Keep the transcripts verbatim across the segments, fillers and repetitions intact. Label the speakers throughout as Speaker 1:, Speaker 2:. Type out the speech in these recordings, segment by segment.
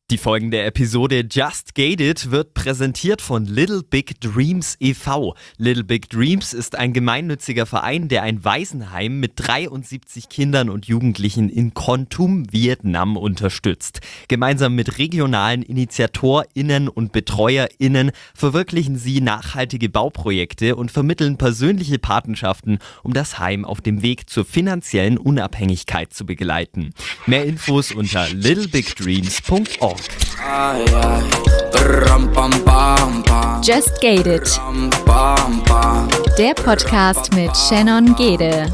Speaker 1: Die folgende Episode Just Gated wird präsentiert von Little Big Dreams e V Little Big Dreams ist ein gemeinnütziger Verein, der ein Waisenheim mit dreiundsiebzig Kindern und Jugendlichen in Kon Tum, Vietnam unterstützt. Gemeinsam mit regionalen InitiatorInnen und BetreuerInnen verwirklichen sie nachhaltige Bauprojekte und vermitteln persönliche Patenschaften, um das Heim auf dem Weg zur finanziellen Unabhängigkeit zu begleiten. Mehr Infos unter little big dreams punkt org.
Speaker 2: Just Gated, der Podcast mit Shannon Gede.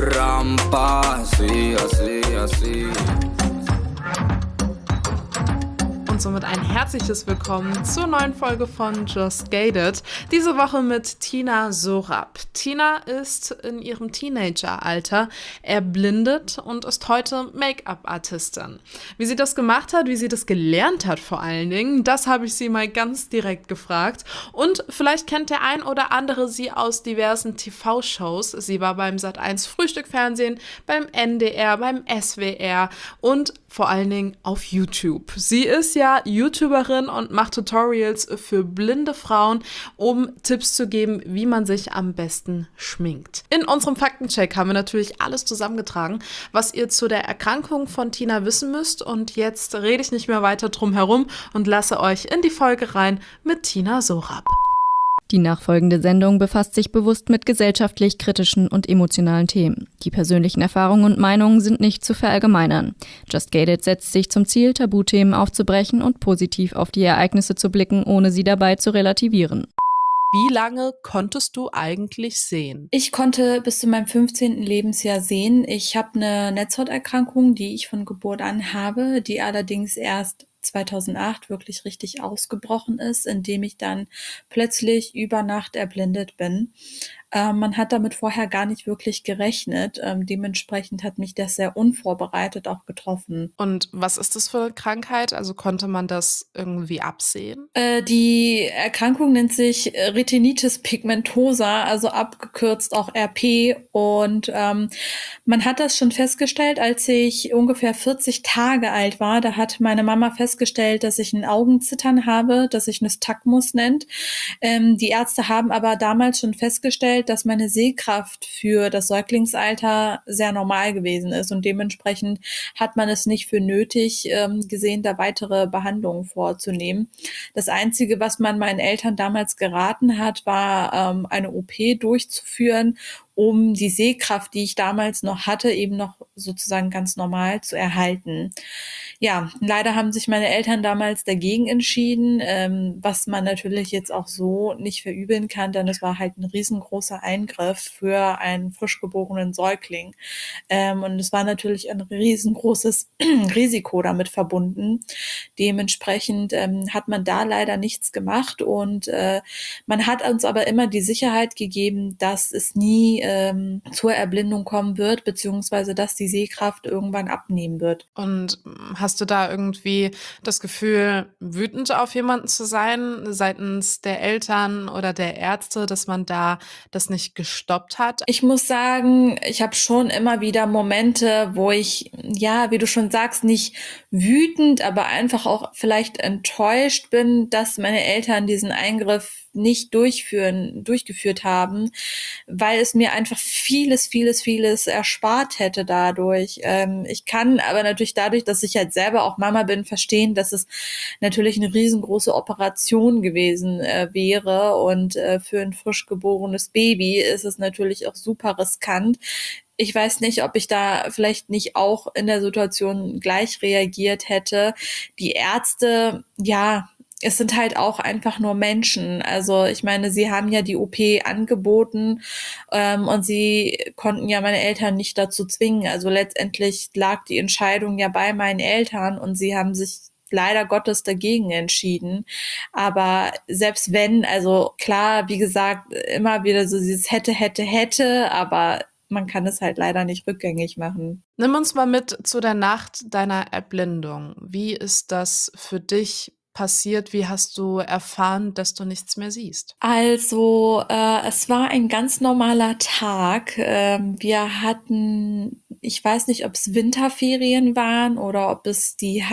Speaker 3: Und somit ein herzliches Willkommen zur neuen Folge von Just Gated. Diese Woche mit Tina Sorab. Tina ist in ihrem Teenageralter erblindet und ist heute Make-up-Artistin. Wie sie das gemacht hat, wie sie das gelernt hat vor allen Dingen, das habe ich sie mal ganz direkt gefragt. Und vielleicht kennt der ein oder andere sie aus diversen T V-Shows. Sie war beim Sat eins Frühstückfernsehen, beim N D R, beim S W R und vor allen Dingen auf YouTube. Sie ist ja YouTuberin und macht Tutorials für blinde Frauen, um Tipps zu geben, wie man sich am besten schminkt. In unserem Faktencheck haben wir natürlich alles zusammengetragen, was ihr zu der Erkrankung von Tina wissen müsst. Und jetzt rede ich nicht mehr weiter drum herum und lasse euch in die Folge rein mit Tina Sorab.
Speaker 2: Die nachfolgende Sendung befasst sich bewusst mit gesellschaftlich kritischen und emotionalen Themen. Die persönlichen Erfahrungen und Meinungen sind nicht zu verallgemeinern. Just Gated setzt sich zum Ziel, Tabuthemen aufzubrechen und positiv auf die Ereignisse zu blicken, ohne sie dabei zu relativieren.
Speaker 3: Wie lange konntest du eigentlich sehen?
Speaker 4: Ich konnte bis zu meinem fünfzehnten Lebensjahr sehen. Ich habe eine Netzhauterkrankung, die ich von Geburt an habe, die allerdings erst zweitausendacht wirklich richtig ausgebrochen ist, indem ich dann plötzlich über Nacht erblindet bin. Ähm, man hat damit vorher gar nicht wirklich gerechnet. Ähm, dementsprechend hat mich das sehr unvorbereitet auch getroffen.
Speaker 3: Und was ist das für eine Krankheit? Also konnte man das irgendwie absehen?
Speaker 4: Äh, die Erkrankung nennt sich Retinitis pigmentosa, also abgekürzt auch R P. Und ähm, man hat das schon festgestellt, als ich ungefähr vierzig Tage alt war. Da hat meine Mama festgestellt, dass ich ein Augenzittern habe, das sich Nystagmus nennt. Ähm, die Ärzte haben aber damals schon festgestellt, dass meine Sehkraft für das Säuglingsalter sehr normal gewesen ist und dementsprechend hat man es nicht für nötig ähm, gesehen, da weitere Behandlungen vorzunehmen. Das Einzige, was man meinen Eltern damals geraten hat, war ähm, eine O P durchzuführen, um die Sehkraft, die ich damals noch hatte, eben noch sozusagen ganz normal zu erhalten. Ja, leider haben sich meine Eltern damals dagegen entschieden, ähm, was man natürlich jetzt auch so nicht verübeln kann, denn es war halt ein riesengroßer Eingriff für einen frisch geborenen Säugling. Ähm, und es war natürlich ein riesengroßes Risiko damit verbunden. Dementsprechend ähm, hat man da leider nichts gemacht und äh, man hat uns aber immer die Sicherheit gegeben, dass es nie ähm, zur Erblindung kommen wird, beziehungsweise dass die Sehkraft irgendwann abnehmen wird.
Speaker 3: Und hast du da irgendwie das Gefühl, wütend auf jemanden zu sein, seitens der Eltern oder der Ärzte, dass man da das nicht gestoppt hat?
Speaker 4: Ich muss sagen, ich habe schon immer wieder Momente, wo ich, ja, wie du schon sagst, nicht wütend, aber einfach auch vielleicht enttäuscht bin, dass meine Eltern diesen Eingriff nicht durchführen, durchgeführt haben, weil es mir einfach vieles, vieles, vieles erspart hätte dadurch. Ähm, ich kann aber natürlich dadurch, dass ich halt selber auch Mama bin, verstehen, dass es natürlich eine riesengroße Operation gewesen äh, wäre und äh, für ein frisch geborenes Baby ist es natürlich auch super riskant. Ich weiß nicht, ob ich da vielleicht nicht auch in der Situation gleich reagiert hätte. Die Ärzte, ja, es sind halt auch einfach nur Menschen. Also ich meine, sie haben ja die O P angeboten ähm, und sie konnten ja meine Eltern nicht dazu zwingen. Also letztendlich lag die Entscheidung ja bei meinen Eltern und sie haben sich leider Gottes dagegen entschieden. Aber selbst wenn, also klar, wie gesagt, immer wieder so dieses hätte, hätte, hätte, aber man kann es halt leider nicht rückgängig machen.
Speaker 3: Nimm uns mal mit zu der Nacht deiner Erblindung. Wie ist das für dich passiert? Wie hast du erfahren, dass du nichts mehr siehst?
Speaker 4: Also äh, es war ein ganz normaler Tag. Ähm, wir hatten ich weiß nicht, ob es Winterferien waren oder ob es die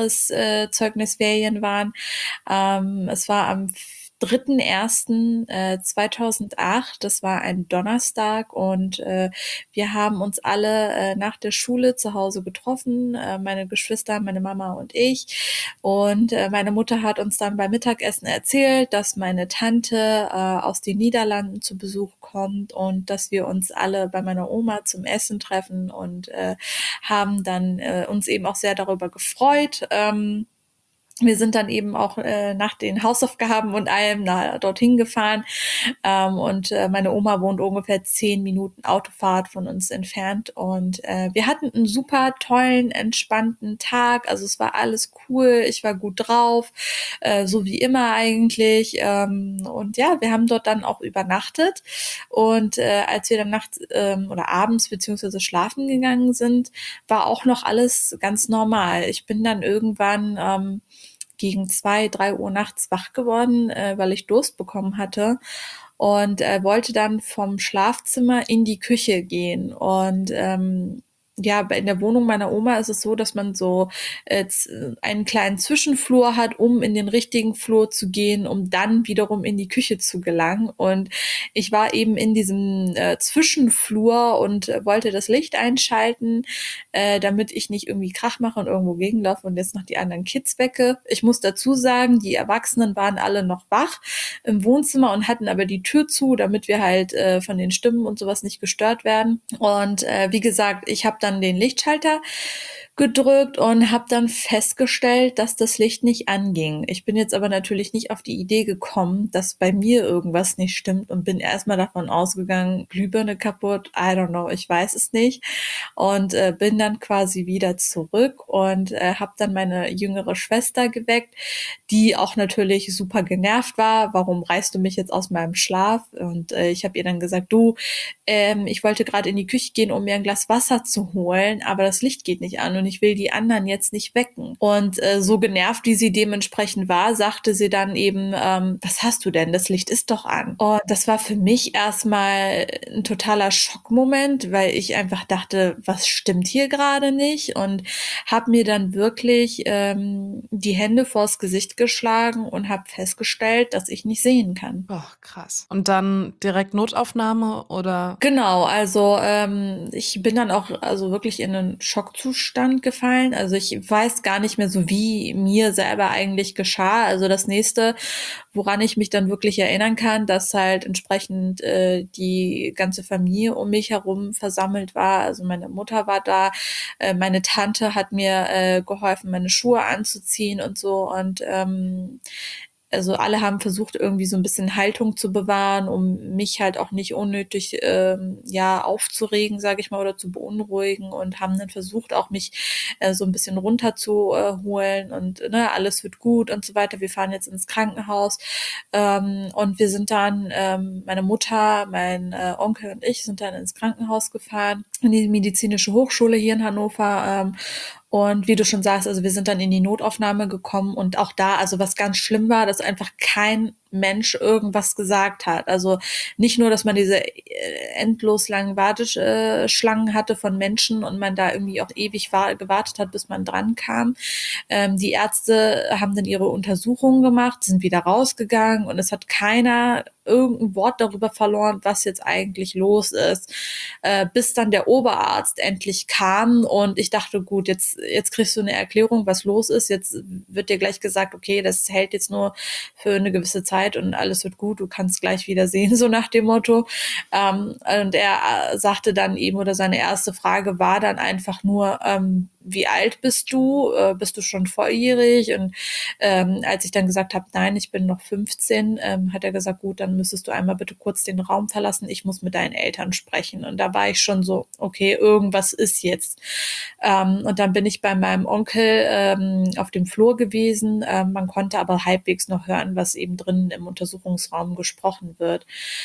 Speaker 4: Halbjahreszeugnisferien waren. Ähm, es war am dritten ersten zweitausendacht, das war ein Donnerstag und äh, wir haben uns alle äh, nach der Schule zu Hause getroffen, äh, meine Geschwister, meine Mama und ich, und äh, meine Mutter hat uns dann beim Mittagessen erzählt, dass meine Tante äh, aus den Niederlanden zu Besuch kommt und dass wir uns alle bei meiner Oma zum Essen treffen und äh, haben dann äh, uns eben auch sehr darüber gefreut. Ähm, Wir sind dann eben auch äh, nach den Hausaufgaben und allem na, dorthin gefahren. Ähm, und äh, meine Oma wohnt ungefähr zehn Minuten Autofahrt von uns entfernt. Und äh, wir hatten einen super tollen, entspannten Tag. Also es war alles cool. Ich war gut drauf, äh, so wie immer eigentlich. Ähm, und ja, wir haben dort dann auch übernachtet. Und äh, als wir dann nachts ähm, oder abends beziehungsweise schlafen gegangen sind, war auch noch alles ganz normal. Ich bin dann irgendwann ähm, gegen zwei, drei Uhr nachts wach geworden, äh, weil ich Durst bekommen hatte und äh, wollte dann vom Schlafzimmer in die Küche gehen. Und ähm, ja, in der Wohnung meiner Oma ist es so, dass man so äh, einen kleinen Zwischenflur hat, um in den richtigen Flur zu gehen, um dann wiederum in die Küche zu gelangen. Und ich war eben in diesem äh, Zwischenflur und äh, wollte das Licht einschalten, äh, damit ich nicht irgendwie Krach mache und irgendwo gegenlaufe und jetzt noch die anderen Kids wecke. Ich muss dazu sagen, die Erwachsenen waren alle noch wach im Wohnzimmer und hatten aber die Tür zu, damit wir halt äh, von den Stimmen und sowas nicht gestört werden. Und äh, wie gesagt, ich habe dann den Lichtschalter gedrückt und habe dann festgestellt, dass das Licht nicht anging. Ich bin jetzt aber natürlich nicht auf die Idee gekommen, dass bei mir irgendwas nicht stimmt und bin erstmal davon ausgegangen, Glühbirne kaputt, I don't know, ich weiß es nicht. Und äh, bin dann quasi wieder zurück und äh, habe dann meine jüngere Schwester geweckt, die auch natürlich super genervt war. Warum reißt du mich jetzt aus meinem Schlaf? Und äh, ich habe ihr dann gesagt, du, ähm, ich wollte gerade in die Küche gehen, um mir ein Glas Wasser zu holen, aber das Licht geht nicht an und ich will die anderen jetzt nicht wecken. Und äh, so genervt, wie sie dementsprechend war, sagte sie dann eben, ähm, was hast du denn? Das Licht ist doch an. Und das war für mich erstmal ein totaler Schockmoment, weil ich einfach dachte, was stimmt hier gerade nicht? Und habe mir dann wirklich ähm, die Hände vors Gesicht geschlagen und habe festgestellt, dass ich nicht sehen kann.
Speaker 3: Oh, krass. Und dann direkt Notaufnahme oder?
Speaker 4: Genau, also ähm, ich bin dann auch also wirklich in einen Schockzustand gefallen. Also ich weiß gar nicht mehr so, wie mir selber eigentlich geschah. Also das nächste, woran ich mich dann wirklich erinnern kann, dass halt entsprechend äh, die ganze Familie um mich herum versammelt war. Also meine Mutter war da, äh, meine Tante hat mir äh, geholfen, meine Schuhe anzuziehen und so. Und ähm, also alle haben versucht, irgendwie so ein bisschen Haltung zu bewahren, um mich halt auch nicht unnötig ähm, ja aufzuregen, sage ich mal, oder zu beunruhigen, und haben dann versucht, auch mich äh, so ein bisschen runterzuholen und ne, alles wird gut und so weiter. Wir fahren jetzt ins Krankenhaus ähm, und wir sind dann, ähm, meine Mutter, mein äh, Onkel und ich sind dann ins Krankenhaus gefahren, in die medizinische Hochschule hier in Hannover. Ähm, Und wie du schon sagst, also wir sind dann in die Notaufnahme gekommen und auch da, also was ganz schlimm war, dass einfach kein Mensch irgendwas gesagt hat. Also nicht nur, dass man diese endlos langen Warteschlangen hatte von Menschen und man da irgendwie auch ewig war, gewartet hat, bis man dran kam. Ähm, die Ärzte haben dann ihre Untersuchungen gemacht, sind wieder rausgegangen und es hat keiner irgendein Wort darüber verloren, was jetzt eigentlich los ist, äh, bis dann der Oberarzt endlich kam und ich dachte, gut, jetzt, jetzt kriegst du eine Erklärung, was los ist. Jetzt wird dir gleich gesagt, okay, das hält jetzt nur für eine gewisse Zeit und alles wird gut, du kannst gleich wieder sehen, so nach dem Motto. Ähm, und er sagte dann eben, oder seine erste Frage war dann einfach nur, ähm, wie alt bist du? Äh, bist du schon volljährig? Und ähm, als ich dann gesagt habe, nein, ich bin noch fünfzehn, ähm, hat er gesagt, gut, dann müsstest du einmal bitte kurz den Raum verlassen, ich muss mit deinen Eltern sprechen. Und da war ich schon so, okay, irgendwas ist jetzt. Ähm, und dann bin ich bei meinem Onkel ähm, auf dem Flur gewesen. Ähm, man konnte aber halbwegs noch hören, was eben drinnen im Untersuchungsraum gesprochen wird.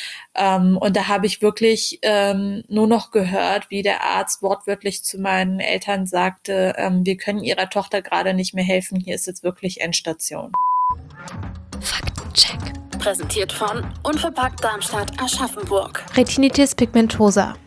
Speaker 4: Ähm, und da habe ich wirklich ähm, nur noch gehört, wie der Arzt wortwörtlich zu meinen Eltern sagte, ähm, wir können ihrer Tochter gerade nicht mehr helfen, hier ist jetzt wirklich Endstation.
Speaker 5: Faktencheck. Präsentiert von Unverpackt Darmstadt Aschaffenburg.
Speaker 6: Retinitis pigmentosa.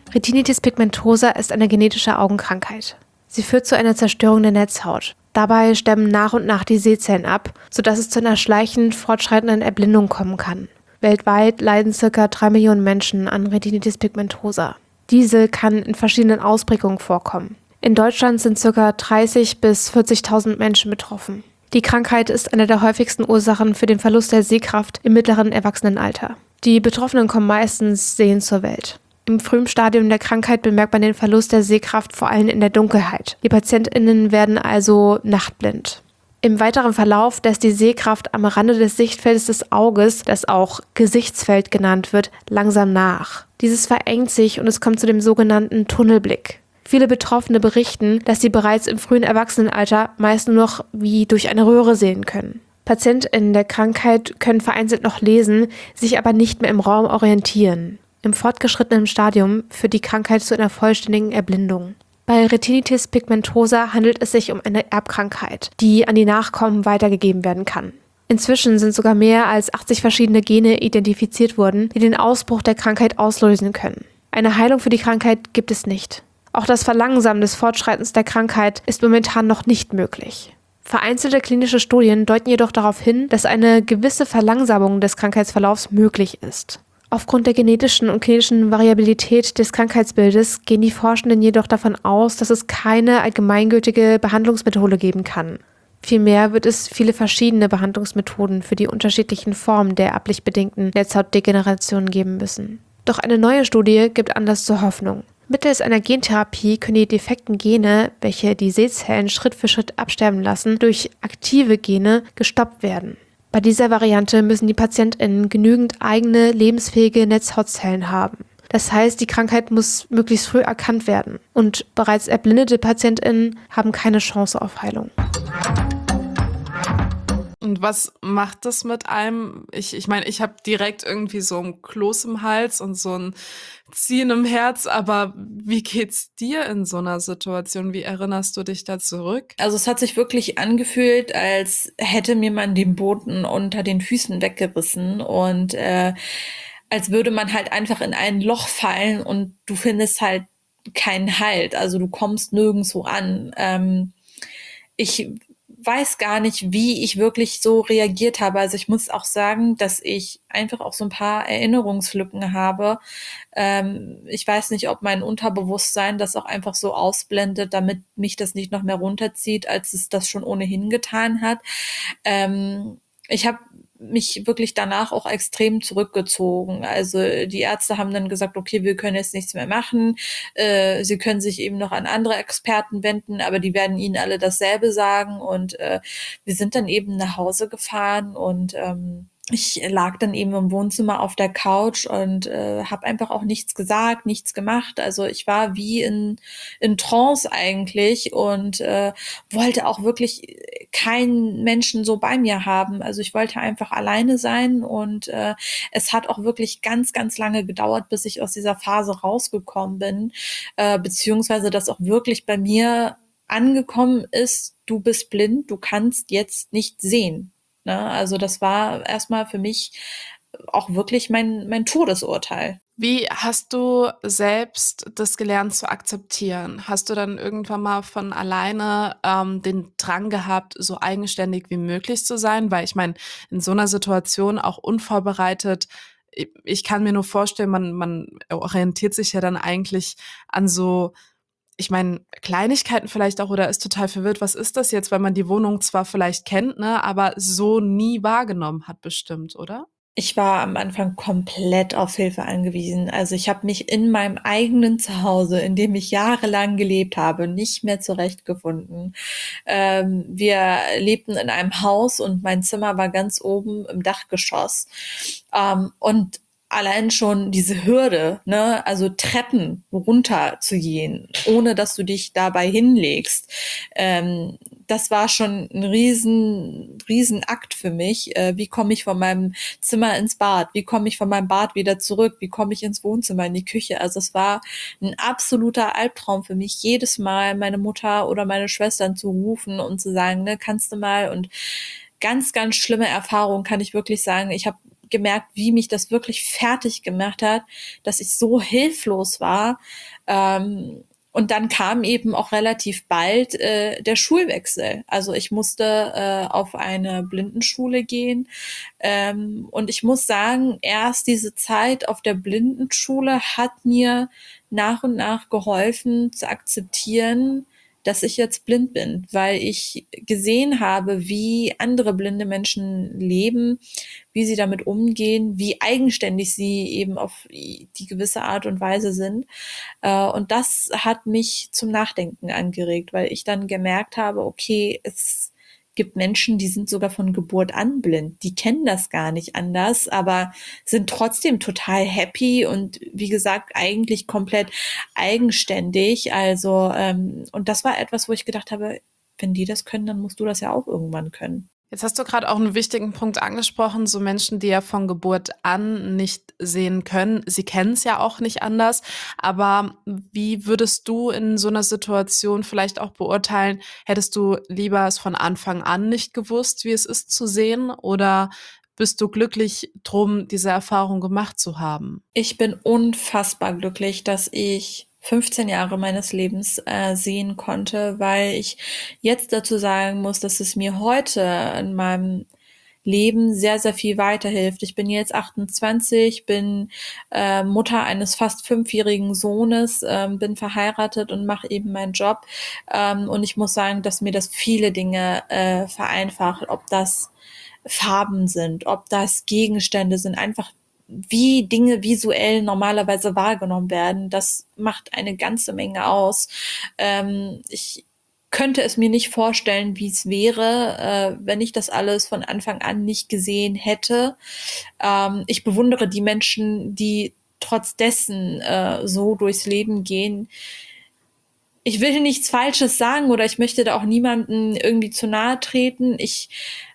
Speaker 5: Retinitis pigmentosa ist eine genetische Augenkrankheit. Sie führt zu einer Zerstörung der Netzhaut. Dabei sterben nach und nach die Sehzellen ab, sodass es zu einer schleichend fortschreitenden Erblindung kommen kann. Weltweit leiden ca. drei Millionen Menschen an Retinitis pigmentosa. Diese kann in verschiedenen Ausprägungen vorkommen. In Deutschland sind ca. dreißigtausend bis vierzigtausend Menschen betroffen. Die Krankheit ist eine der häufigsten Ursachen für den Verlust der Sehkraft im mittleren Erwachsenenalter. Die Betroffenen kommen meistens sehend zur Welt. Im frühen Stadium der Krankheit bemerkt man den Verlust der Sehkraft vor allem in der Dunkelheit. Die PatientInnen werden also nachtblind. Im weiteren Verlauf lässt die Sehkraft am Rande des Sichtfeldes des Auges, das auch Gesichtsfeld genannt wird, langsam nach. Dieses verengt sich und es kommt zu dem sogenannten Tunnelblick. Viele Betroffene berichten, dass sie bereits im frühen Erwachsenenalter meist nur noch wie durch eine Röhre sehen können. PatientInnen der Krankheit können vereinzelt noch lesen, sich aber nicht mehr im Raum orientieren. Im fortgeschrittenen Stadium führt die Krankheit zu einer vollständigen Erblindung. Bei Retinitis pigmentosa handelt es sich um eine Erbkrankheit, die an die Nachkommen weitergegeben werden kann. Inzwischen sind sogar mehr als achtzig verschiedene Gene identifiziert worden, die den Ausbruch der Krankheit auslösen können. Eine Heilung für die Krankheit gibt es nicht. Auch das Verlangsamen des Fortschreitens der Krankheit ist momentan noch nicht möglich. Vereinzelte klinische Studien deuten jedoch darauf hin, dass eine gewisse Verlangsamung des Krankheitsverlaufs möglich ist. Aufgrund der genetischen und klinischen Variabilität des Krankheitsbildes gehen die Forschenden jedoch davon aus, dass es keine allgemeingültige Behandlungsmethode geben kann. Vielmehr wird es viele verschiedene Behandlungsmethoden für die unterschiedlichen Formen der erblich-bedingten Netzhautdegeneration geben müssen. Doch eine neue Studie gibt Anlass zur Hoffnung. Mittels einer Gentherapie können die defekten Gene, welche die Sehzellen Schritt für Schritt absterben lassen, durch aktive Gene gestoppt werden. Bei dieser Variante müssen die PatientInnen genügend eigene, lebensfähige Netzhautzellen haben. Das heißt, die Krankheit muss möglichst früh erkannt werden und bereits erblindete PatientInnen haben keine Chance auf Heilung.
Speaker 3: Und was macht das mit einem? Ich ich meine, ich habe direkt irgendwie so ein Kloß im Hals und so ein Ziehen im Herz, aber wie geht's dir in so einer Situation? Wie erinnerst du dich da zurück?
Speaker 4: Also es hat sich wirklich angefühlt, als hätte mir man den Boden unter den Füßen weggerissen und äh, als würde man halt einfach in ein Loch fallen und du findest halt keinen Halt. Also du kommst nirgendwo an. Ähm, ich weiß gar nicht, wie ich wirklich so reagiert habe. Also ich muss auch sagen, dass ich einfach auch so ein paar Erinnerungslücken habe. Ähm, ich weiß nicht, ob mein Unterbewusstsein das auch einfach so ausblendet, damit mich das nicht noch mehr runterzieht, als es das schon ohnehin getan hat. Ähm, ich habe mich wirklich danach auch extrem zurückgezogen. Also die Ärzte haben dann gesagt, okay, wir können jetzt nichts mehr machen. Äh, sie können sich eben noch an andere Experten wenden, aber die werden ihnen alle dasselbe sagen. Und äh, wir sind dann eben nach Hause gefahren und ähm, ich lag dann eben im Wohnzimmer auf der Couch und äh, habe einfach auch nichts gesagt, nichts gemacht. Also ich war wie in, in Trance eigentlich und äh, wollte auch wirklich keinen Menschen so bei mir haben. Also ich wollte einfach alleine sein und äh, es hat auch wirklich ganz, ganz lange gedauert, bis ich aus dieser Phase rausgekommen bin, äh, beziehungsweise dass auch wirklich bei mir angekommen ist, du bist blind, du kannst jetzt nicht sehen. Ne? Also das war erstmal für mich auch wirklich mein, mein Todesurteil.
Speaker 3: Wie hast du selbst das gelernt zu akzeptieren? Hast du dann irgendwann mal von alleine ähm, den Drang gehabt, so eigenständig wie möglich zu sein? Weil ich meine, in so einer Situation auch unvorbereitet, ich, ich kann mir nur vorstellen, man, man orientiert sich ja dann eigentlich an so, ich meine, Kleinigkeiten vielleicht auch oder ist total verwirrt, was ist das jetzt, weil man die Wohnung zwar vielleicht kennt, ne, aber so nie wahrgenommen hat bestimmt, oder?
Speaker 4: Ich war am Anfang komplett auf Hilfe angewiesen. Also ich habe mich in meinem eigenen Zuhause, in dem ich jahrelang gelebt habe, nicht mehr zurechtgefunden. Ähm, wir lebten in einem Haus und mein Zimmer war ganz oben im Dachgeschoss. Ähm, und allein schon diese Hürde, ne, also Treppen runter zu gehen, ohne dass du dich dabei hinlegst, ähm, das war schon ein riesen, riesen Akt für mich. Äh, wie komme ich von meinem Zimmer ins Bad? Wie komme ich von meinem Bad wieder zurück? Wie komme ich ins Wohnzimmer, in die Küche? Also es war ein absoluter Albtraum für mich, jedes Mal meine Mutter oder meine Schwestern zu rufen und zu sagen, ne, kannst du mal? Und ganz, ganz schlimme Erfahrung kann ich wirklich sagen. Ich habe gemerkt, wie mich das wirklich fertig gemacht hat, dass ich so hilflos war. Ähm, und dann kam eben auch relativ bald äh, der Schulwechsel. Also ich musste äh, auf eine Blindenschule gehen. Ähm, und ich muss sagen, erst diese Zeit auf der Blindenschule hat mir nach und nach geholfen zu akzeptieren, dass ich jetzt blind bin, weil ich gesehen habe, wie andere blinde Menschen leben, wie sie damit umgehen, wie eigenständig sie eben auf die gewisse Art und Weise sind. Äh, Und das hat mich zum Nachdenken angeregt, weil ich dann gemerkt habe, okay, es gibt Menschen, die sind sogar von Geburt an blind. Die kennen das gar nicht anders, aber sind trotzdem total happy und wie gesagt, eigentlich komplett eigenständig. Also, ähm, und das war etwas, wo ich gedacht habe, wenn die das können, dann musst du das ja auch irgendwann können.
Speaker 3: Jetzt hast du gerade auch einen wichtigen Punkt angesprochen, so Menschen, die ja von Geburt an nicht sehen können. Sie kennen es ja auch nicht anders. Aber wie würdest du in so einer Situation vielleicht auch beurteilen, hättest du lieber es von Anfang an nicht gewusst, wie es ist zu sehen? Oder bist du glücklich drum, diese Erfahrung gemacht zu haben?
Speaker 4: Ich bin unfassbar glücklich, dass ich fünfzehn Jahre meines Lebens äh, sehen konnte, weil ich jetzt dazu sagen muss, dass es mir heute in meinem Leben sehr, sehr viel weiterhilft. Ich bin jetzt achtundzwanzig, bin äh, Mutter eines fast fünfjährigen Sohnes, ähm, bin verheiratet und mache eben meinen Job. Ähm, und ich muss sagen, dass mir das viele Dinge äh, vereinfacht, ob das Farben sind, ob das Gegenstände sind, einfach wie Dinge visuell normalerweise wahrgenommen werden. Das macht eine ganze Menge aus. Ähm, ich könnte es mir nicht vorstellen, wie es wäre, äh, wenn ich das alles von Anfang an nicht gesehen hätte. Ähm, ich bewundere die Menschen, die trotz dessen äh, so durchs Leben gehen. Ich will nichts Falsches sagen oder ich möchte da auch niemanden irgendwie zu nahe treten. Ich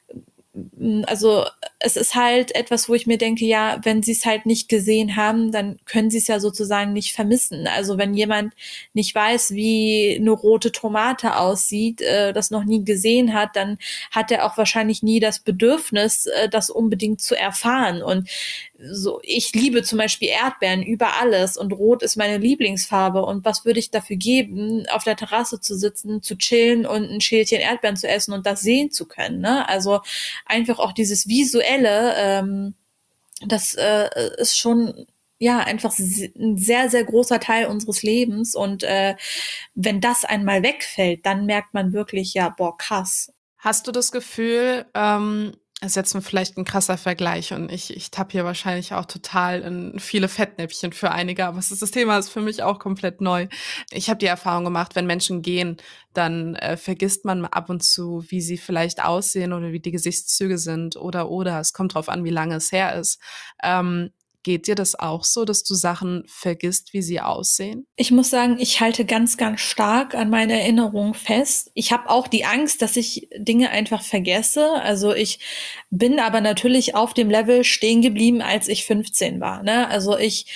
Speaker 4: Also es ist halt etwas, wo ich mir denke, ja, wenn sie es halt nicht gesehen haben, dann können sie es ja sozusagen nicht vermissen. Also wenn jemand nicht weiß, wie eine rote Tomate aussieht, äh, das noch nie gesehen hat, dann hat er auch wahrscheinlich nie das Bedürfnis, äh, das unbedingt zu erfahren. Und so, ich liebe zum Beispiel Erdbeeren über alles und Rot ist meine Lieblingsfarbe. Und was würde ich dafür geben, auf der Terrasse zu sitzen, zu chillen und ein Schälchen Erdbeeren zu essen und das sehen zu können, ne? Also einfach auch dieses Visuelle, ähm, das äh, ist schon ja einfach ein sehr, sehr großer Teil unseres Lebens. Und äh, wenn das einmal wegfällt, dann merkt man wirklich, ja, boah, krass.
Speaker 3: Hast du das Gefühl, ähm, das ist jetzt vielleicht ein krasser Vergleich und ich, ich tappe hier wahrscheinlich auch total in viele Fettnäpfchen für einige, aber es ist, das Thema ist für mich auch komplett neu. Ich habe die Erfahrung gemacht, wenn Menschen gehen, dann äh, vergisst man ab und zu, wie sie vielleicht aussehen oder wie die Gesichtszüge sind oder oder. Es kommt drauf an, wie lange es her ist. Ähm, Geht dir das auch so, dass du Sachen vergisst, wie sie aussehen?
Speaker 4: Ich muss sagen, ich halte ganz, ganz stark an meine Erinnerungen fest. Ich habe auch die Angst, dass ich Dinge einfach vergesse. Also ich bin aber natürlich auf dem Level stehen geblieben, als ich fünfzehn war, ne? Also ich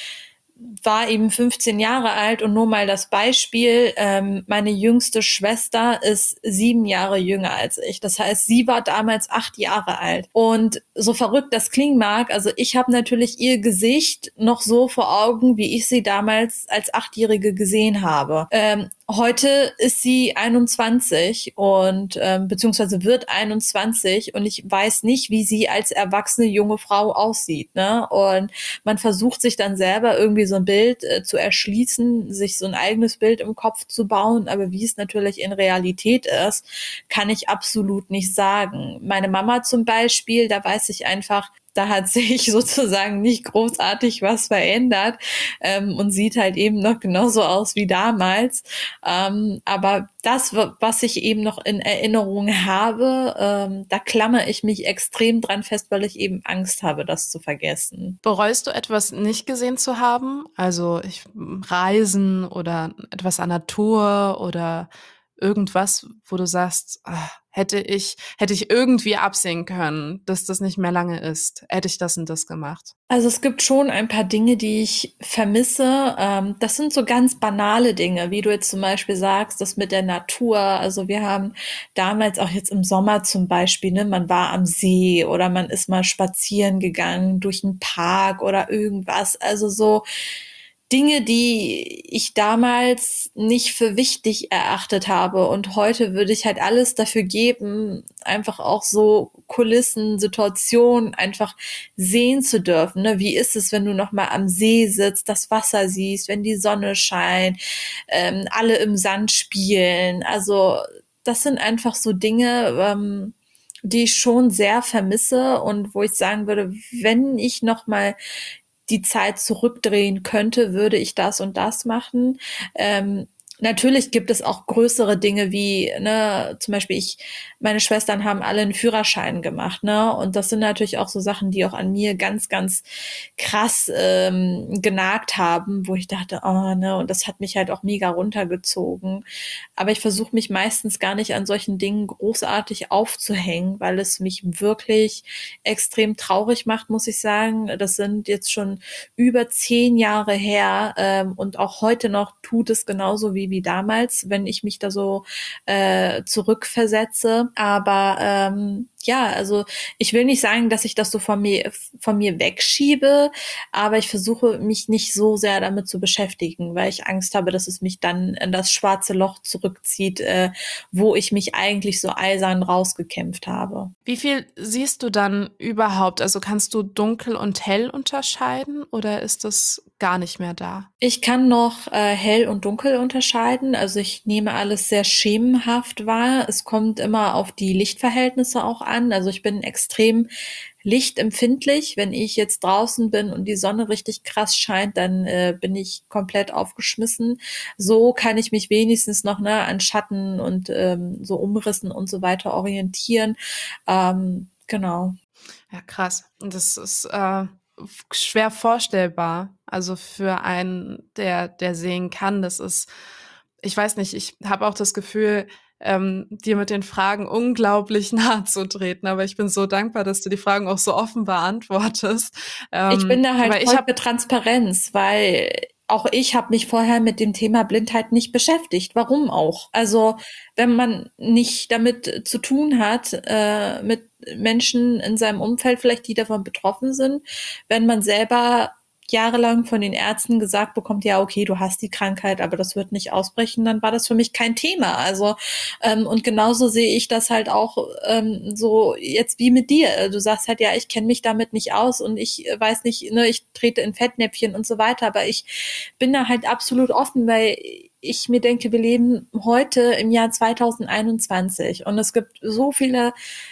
Speaker 4: war eben fünfzehn Jahre alt und nur mal das Beispiel, ähm, meine jüngste Schwester ist sieben Jahre jünger als ich. Das heißt, sie war damals acht Jahre alt. Und so verrückt das klingen mag, also ich habe natürlich ihr Gesicht noch so vor Augen, wie ich sie damals als Achtjährige gesehen habe. Ähm, Heute ist sie einundzwanzig und ähm, beziehungsweise wird einundzwanzig und ich weiß nicht, wie sie als erwachsene junge Frau aussieht, ne? Und man versucht sich dann selber irgendwie so ein Bild äh, zu erschließen, sich so ein eigenes Bild im Kopf zu bauen, aber wie es natürlich in Realität ist, kann ich absolut nicht sagen. Meine Mama zum Beispiel, da weiß ich einfach, da hat sich sozusagen nicht großartig was verändert ähm, und sieht halt eben noch genauso aus wie damals. Ähm, aber das, was ich eben noch in Erinnerung habe, ähm, da klammere ich mich extrem dran fest, weil ich eben Angst habe, das zu vergessen.
Speaker 3: Bereust du etwas nicht gesehen zu haben? Also ich, Reisen oder etwas an Natur oder irgendwas, wo du sagst, ah, hätte ich, hätte ich irgendwie absehen können, dass das nicht mehr lange ist, hätte ich das und das gemacht?
Speaker 4: Also es gibt schon ein paar Dinge, die ich vermisse. Ähm, das sind so ganz banale Dinge, wie du jetzt zum Beispiel sagst, das mit der Natur. Also wir haben damals auch jetzt im Sommer zum Beispiel, ne, man war am See oder man ist mal spazieren gegangen durch einen Park oder irgendwas. Also so Dinge, die ich damals nicht für wichtig erachtet habe. Und heute würde ich halt alles dafür geben, einfach auch so Kulissen, Situationen einfach sehen zu dürfen. Ne? Wie ist es, wenn du noch mal am See sitzt, das Wasser siehst, wenn die Sonne scheint, ähm, alle im Sand spielen. Also das sind einfach so Dinge, ähm, die ich schon sehr vermisse und wo ich sagen würde, wenn ich noch mal die Zeit zurückdrehen könnte, würde ich das und das machen. Ähm, natürlich gibt es auch größere Dinge wie, ne, zum Beispiel ich, meine Schwestern haben alle einen Führerschein gemacht, ne, und das sind natürlich auch so Sachen, die auch an mir ganz, ganz krass ähm, genagt haben, wo ich dachte, oh, ne, und das hat mich halt auch mega runtergezogen. Aber ich versuche mich meistens gar nicht an solchen Dingen großartig aufzuhängen, weil es mich wirklich extrem traurig macht, muss ich sagen. Das sind jetzt schon über zehn Jahre her ähm, und auch heute noch tut es genauso wie wie damals, wenn ich mich da so äh, zurückversetze. Aber ähm, ja, also ich will nicht sagen, dass ich das so von mir von mir wegschiebe, aber ich versuche mich nicht so sehr damit zu beschäftigen, weil ich Angst habe, dass es mich dann in das schwarze Loch zurückzieht, äh, wo ich mich eigentlich so eisern rausgekämpft habe.
Speaker 3: Wie viel siehst du dann überhaupt? Also kannst du dunkel und hell unterscheiden oder ist das gar nicht mehr da?
Speaker 4: Ich kann noch äh, hell und dunkel unterscheiden. Also ich nehme alles sehr schemenhaft wahr. Es kommt immer auf die Lichtverhältnisse auch an. Also ich bin extrem lichtempfindlich. Wenn ich jetzt draußen bin und die Sonne richtig krass scheint, dann äh, bin ich komplett aufgeschmissen. So kann ich mich wenigstens noch ne, an Schatten und ähm, so Umrissen und so weiter orientieren. Ähm, genau.
Speaker 3: Ja, krass. Und das ist äh, schwer vorstellbar. Also für einen, der, der sehen kann, das ist, ich weiß nicht, ich habe auch das Gefühl, ähm, dir mit den Fragen unglaublich nahe zu treten. Aber ich bin so dankbar, dass du die Fragen auch so offen beantwortest. Ähm,
Speaker 4: ich bin da halt
Speaker 3: weil ich
Speaker 4: voll
Speaker 3: hab,
Speaker 4: für Transparenz, weil auch ich habe mich vorher mit dem Thema Blindheit nicht beschäftigt. Warum auch? Also wenn man nicht damit zu tun hat, äh, mit Menschen in seinem Umfeld vielleicht, die davon betroffen sind, wenn man selber jahrelang von den Ärzten gesagt bekommt, ja, okay, du hast die Krankheit, aber das wird nicht ausbrechen, dann war das für mich kein Thema. Also ähm, und genauso sehe ich das halt auch ähm, so jetzt wie mit dir. Du sagst halt, ja, ich kenne mich damit nicht aus und ich weiß nicht, ne, ich trete in Fettnäpfchen und so weiter, aber ich bin da halt absolut offen, weil ich mir denke, wir leben heute im Jahr zweitausendeinundzwanzig und es gibt so viele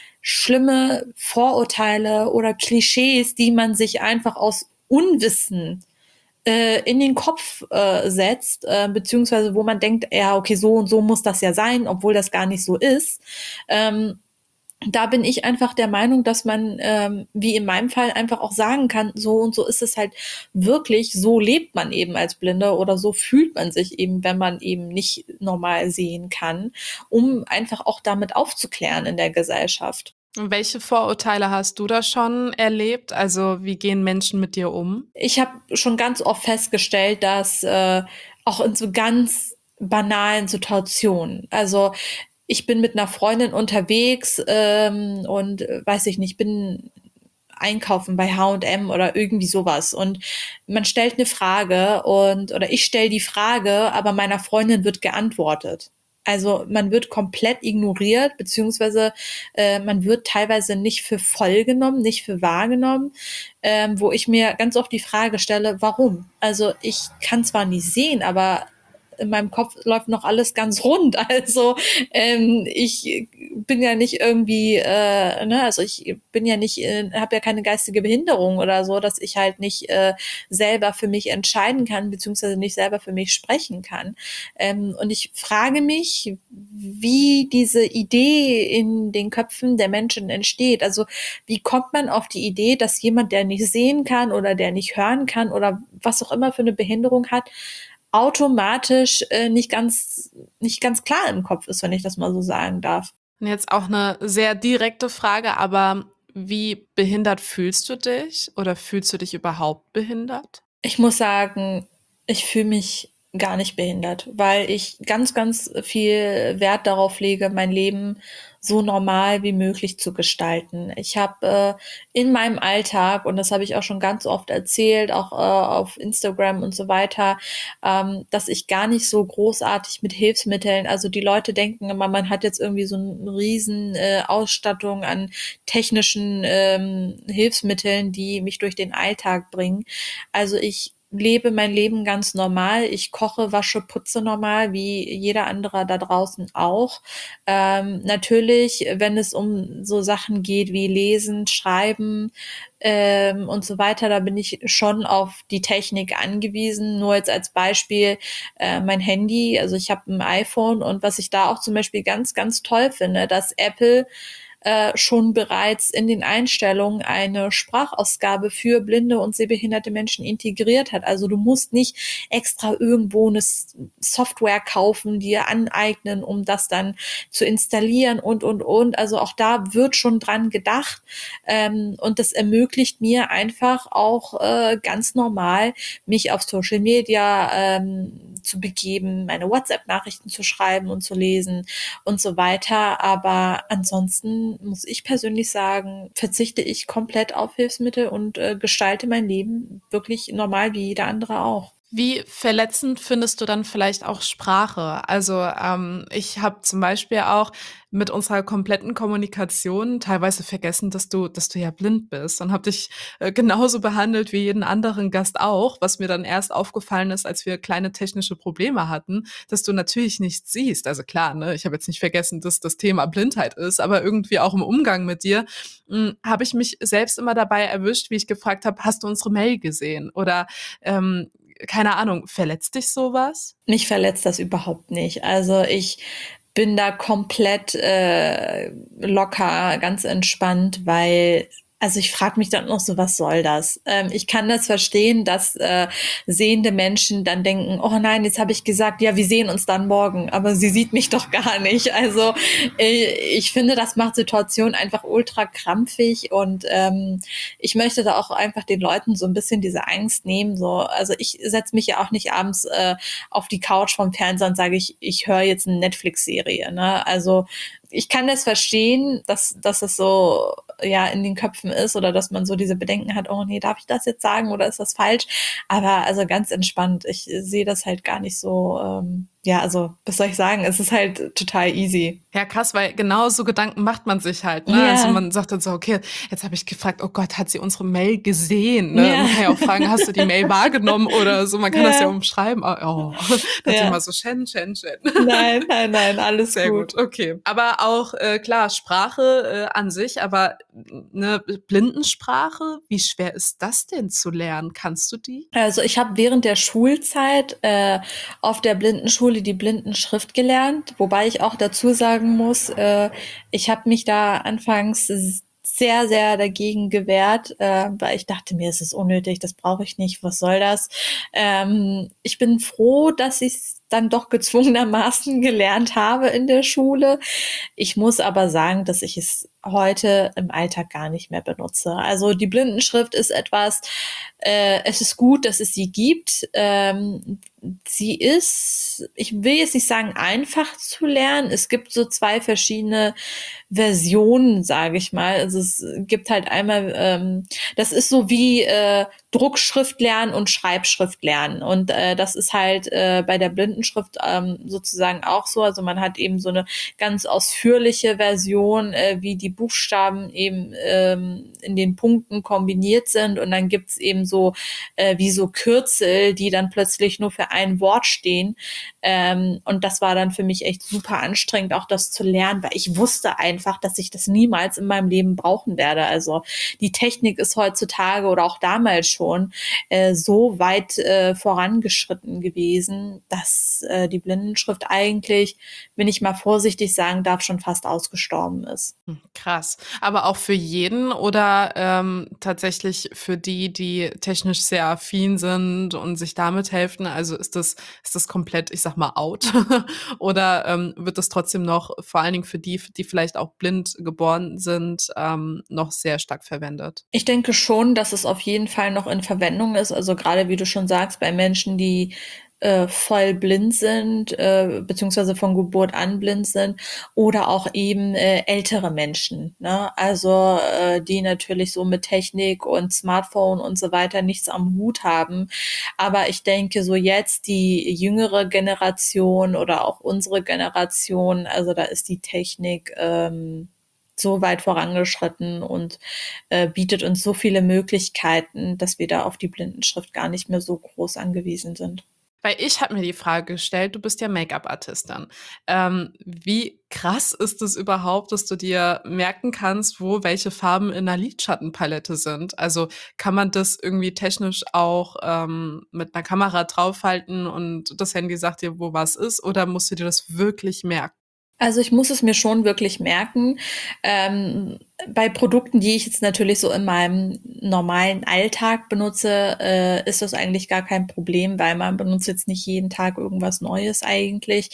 Speaker 4: schlimme Vorurteile oder Klischees, die man sich einfach aus Unwissen äh, in den Kopf äh, setzt, äh, beziehungsweise wo man denkt, ja, okay, so und so muss das ja sein, obwohl das gar nicht so ist. Ähm, da bin ich einfach der Meinung, dass man, ähm, wie in meinem Fall, einfach auch sagen kann, so und so ist es halt wirklich, so lebt man eben als Blinde oder so fühlt man sich eben, wenn man eben nicht normal sehen kann, um einfach auch damit aufzuklären in der Gesellschaft.
Speaker 3: welche Vorurteile hast du da schon erlebt? Also wie gehen Menschen mit dir um?
Speaker 4: Ich habe schon ganz oft festgestellt, dass äh, auch in so ganz banalen Situationen, also ich bin mit einer Freundin unterwegs ähm, und äh, weiß ich nicht, bin einkaufen bei H und M oder irgendwie sowas und man stellt eine Frage und oder ich stelle die Frage, aber meiner Freundin wird geantwortet. Also man wird komplett ignoriert, beziehungsweise äh, man wird teilweise nicht für voll genommen, nicht für wahrgenommen, ähm, wo ich mir ganz oft die Frage stelle, warum? Also ich kann zwar nicht sehen, aber in meinem Kopf läuft noch alles ganz rund. Also ähm, ich bin ja nicht irgendwie, äh, ne, also ich bin ja nicht, äh, habe ja keine geistige Behinderung oder so, dass ich halt nicht äh, selber für mich entscheiden kann, beziehungsweise nicht selber für mich sprechen kann. Ähm, und ich frage mich, wie diese Idee in den Köpfen der Menschen entsteht. Also wie kommt man auf die Idee, dass jemand, der nicht sehen kann oder der nicht hören kann oder was auch immer für eine Behinderung hat, automatisch äh, nicht ganz nicht ganz klar im Kopf ist, wenn ich das mal so sagen darf.
Speaker 3: Und jetzt auch eine sehr direkte Frage, aber wie behindert fühlst du dich oder fühlst du dich überhaupt behindert?
Speaker 4: Ich muss sagen, ich fühle mich gar nicht behindert, weil ich ganz, ganz viel Wert darauf lege, mein Leben so normal wie möglich zu gestalten. Ich habe äh, in meinem Alltag, und das habe ich auch schon ganz oft erzählt, auch äh, auf Instagram und so weiter, ähm, dass ich gar nicht so großartig mit Hilfsmitteln, also die Leute denken immer, man hat jetzt irgendwie so eine riesen äh, Ausstattung an technischen ähm, Hilfsmitteln, die mich durch den Alltag bringen. Also ich lebe mein Leben ganz normal. Ich koche, wasche, putze normal, wie jeder andere da draußen auch. Ähm, natürlich, wenn es um so Sachen geht wie Lesen, Schreiben ähm, und so weiter, da bin ich schon auf die Technik angewiesen. Nur jetzt als Beispiel äh, mein Handy, also ich habe ein iPhone, und was ich da auch zum Beispiel ganz, ganz toll finde, dass Apple äh, schon bereits in den Einstellungen eine Sprachausgabe für blinde und sehbehinderte Menschen integriert hat. Also du musst nicht extra irgendwo eine Software kaufen, dir aneignen, um das dann zu installieren und, und, und. Also auch da wird schon dran gedacht. Ähm, und das ermöglicht mir einfach auch äh, ganz normal, mich auf Social Media ähm, zu begeben, meine WhatsApp-Nachrichten zu schreiben und zu lesen und so weiter. Aber ansonsten muss ich persönlich sagen, verzichte ich komplett auf Hilfsmittel und äh, gestalte mein Leben wirklich normal wie jeder andere auch.
Speaker 3: Wie verletzend findest du dann vielleicht auch Sprache? Also ähm, ich habe zum Beispiel auch mit unserer kompletten Kommunikation teilweise vergessen, dass du, dass du ja blind bist, und habe dich äh, genauso behandelt wie jeden anderen Gast auch, was mir dann erst aufgefallen ist, als wir kleine technische Probleme hatten, dass du natürlich nichts siehst. Also klar, ne, ich habe jetzt nicht vergessen, dass das Thema Blindheit ist, aber irgendwie auch im Umgang mit dir mh, habe ich mich selbst immer dabei erwischt, wie ich gefragt habe, hast du unsere Mail gesehen? Oder ähm, keine Ahnung, verletzt dich sowas?
Speaker 4: Mich verletzt das überhaupt nicht. Also ich bin da komplett äh, locker, ganz entspannt, weil also ich frage mich dann noch so, was soll das? Ähm, ich kann das verstehen, dass äh, sehende Menschen dann denken, oh nein, jetzt habe ich gesagt, ja, wir sehen uns dann morgen, aber sie sieht mich doch gar nicht. Also äh, ich finde, das macht Situationen einfach ultra krampfig, und ähm, ich möchte da auch einfach den Leuten so ein bisschen diese Angst nehmen. So, also ich setze mich ja auch nicht abends äh, auf die Couch vom Fernseher und sage, ich, ich höre jetzt eine Netflix-Serie. Ne? Also ich kann das verstehen, dass, dass es so ja in den Köpfen ist, oder dass man so diese Bedenken hat, oh nee, darf ich das jetzt sagen oder ist das falsch? Aber also ganz entspannt, ich sehe das halt gar nicht so, ähm, ja, also was soll ich sagen, es ist halt total easy.
Speaker 3: Ja, krass, weil genau so Gedanken macht man sich halt. Ne?
Speaker 4: Ja.
Speaker 3: Also man sagt dann so, okay, jetzt habe ich gefragt, oh Gott, hat sie unsere Mail gesehen? Ne?
Speaker 4: Ja.
Speaker 3: Man kann ja auch fragen, hast du die Mail wahrgenommen oder so? Man kann
Speaker 4: Ja.
Speaker 3: das ja umschreiben. Oh, da
Speaker 4: Ja.
Speaker 3: ja. immer so Shen, Shen, Shen.
Speaker 4: Nein, nein, nein, alles
Speaker 3: Sehr
Speaker 4: gut.
Speaker 3: gut, okay. Aber auch, äh, klar, Sprache äh, an sich, aber eine Blindensprache, wie schwer ist das denn zu lernen? Kannst du die?
Speaker 4: Also ich habe während der Schulzeit äh, auf der Blindenschule die Blindenschrift gelernt, wobei ich auch dazu sagen muss, äh, ich habe mich da anfangs sehr, sehr dagegen gewehrt, äh, weil ich dachte mir, es ist unnötig, das brauche ich nicht, was soll das? Ähm, ich bin froh, dass ich es dann doch gezwungenermaßen gelernt habe in der Schule. Ich muss aber sagen, dass ich es heute im Alltag gar nicht mehr benutze. Also die Blindenschrift ist etwas, äh, es ist gut, dass es sie gibt. Ähm, sie ist, ich will jetzt nicht sagen, einfach zu lernen. Es gibt so zwei verschiedene Versionen, sage ich mal. Also es gibt halt einmal, ähm, das ist so wie äh, Druckschrift lernen und Schreibschrift lernen. Und äh, das ist halt äh, bei der Blindenschrift ähm, sozusagen auch so. Also man hat eben so eine ganz ausführliche Version, äh, wie die Buchstaben eben ähm, in den Punkten kombiniert sind. Und dann gibt's eben so äh, wie so Kürzel, die dann plötzlich nur für ein Wort stehen. Ähm, und das war dann für mich echt super anstrengend, auch das zu lernen, weil ich wusste einfach, dass ich das niemals in meinem Leben brauchen werde. Also die Technik ist heutzutage oder auch damals schon schon äh, so weit äh, vorangeschritten gewesen, dass äh, die Blindenschrift eigentlich, wenn ich mal vorsichtig sagen darf, schon fast ausgestorben ist.
Speaker 3: Hm, krass. Aber auch für jeden oder ähm, tatsächlich für die, die technisch sehr affin sind und sich damit helfen? Also ist das, ist das komplett, ich sag mal, out? Oder ähm, wird das trotzdem noch, vor allen Dingen für die, die vielleicht auch blind geboren sind, ähm, noch sehr stark verwendet?
Speaker 4: Ich denke schon, dass es auf jeden Fall noch in Verwendung ist. Also gerade wie du schon sagst, bei Menschen, die äh, voll blind sind, äh, beziehungsweise von Geburt an blind sind, oder auch eben äh, ältere Menschen, ne? Also äh, die natürlich so mit Technik und Smartphone und so weiter nichts am Hut haben. Aber ich denke, so jetzt die jüngere Generation oder auch unsere Generation, also da ist die Technik ähm, so weit vorangeschritten und äh, bietet uns so viele Möglichkeiten, dass wir da auf die Blindenschrift gar nicht mehr so groß angewiesen sind.
Speaker 3: Weil ich habe mir die Frage gestellt, du bist ja Make-up-Artistin. Ähm, wie krass ist es überhaupt, dass du dir merken kannst, wo welche Farben in einer Lidschattenpalette sind? Also kann man das irgendwie technisch auch ähm, mit einer Kamera draufhalten und das Handy sagt dir, wo was ist? Oder musst du dir das wirklich merken?
Speaker 4: Also ich muss es mir schon wirklich merken. Ähm, bei Produkten, die ich jetzt natürlich so in meinem normalen Alltag benutze, äh, ist das eigentlich gar kein Problem, weil man benutzt jetzt nicht jeden Tag irgendwas Neues eigentlich.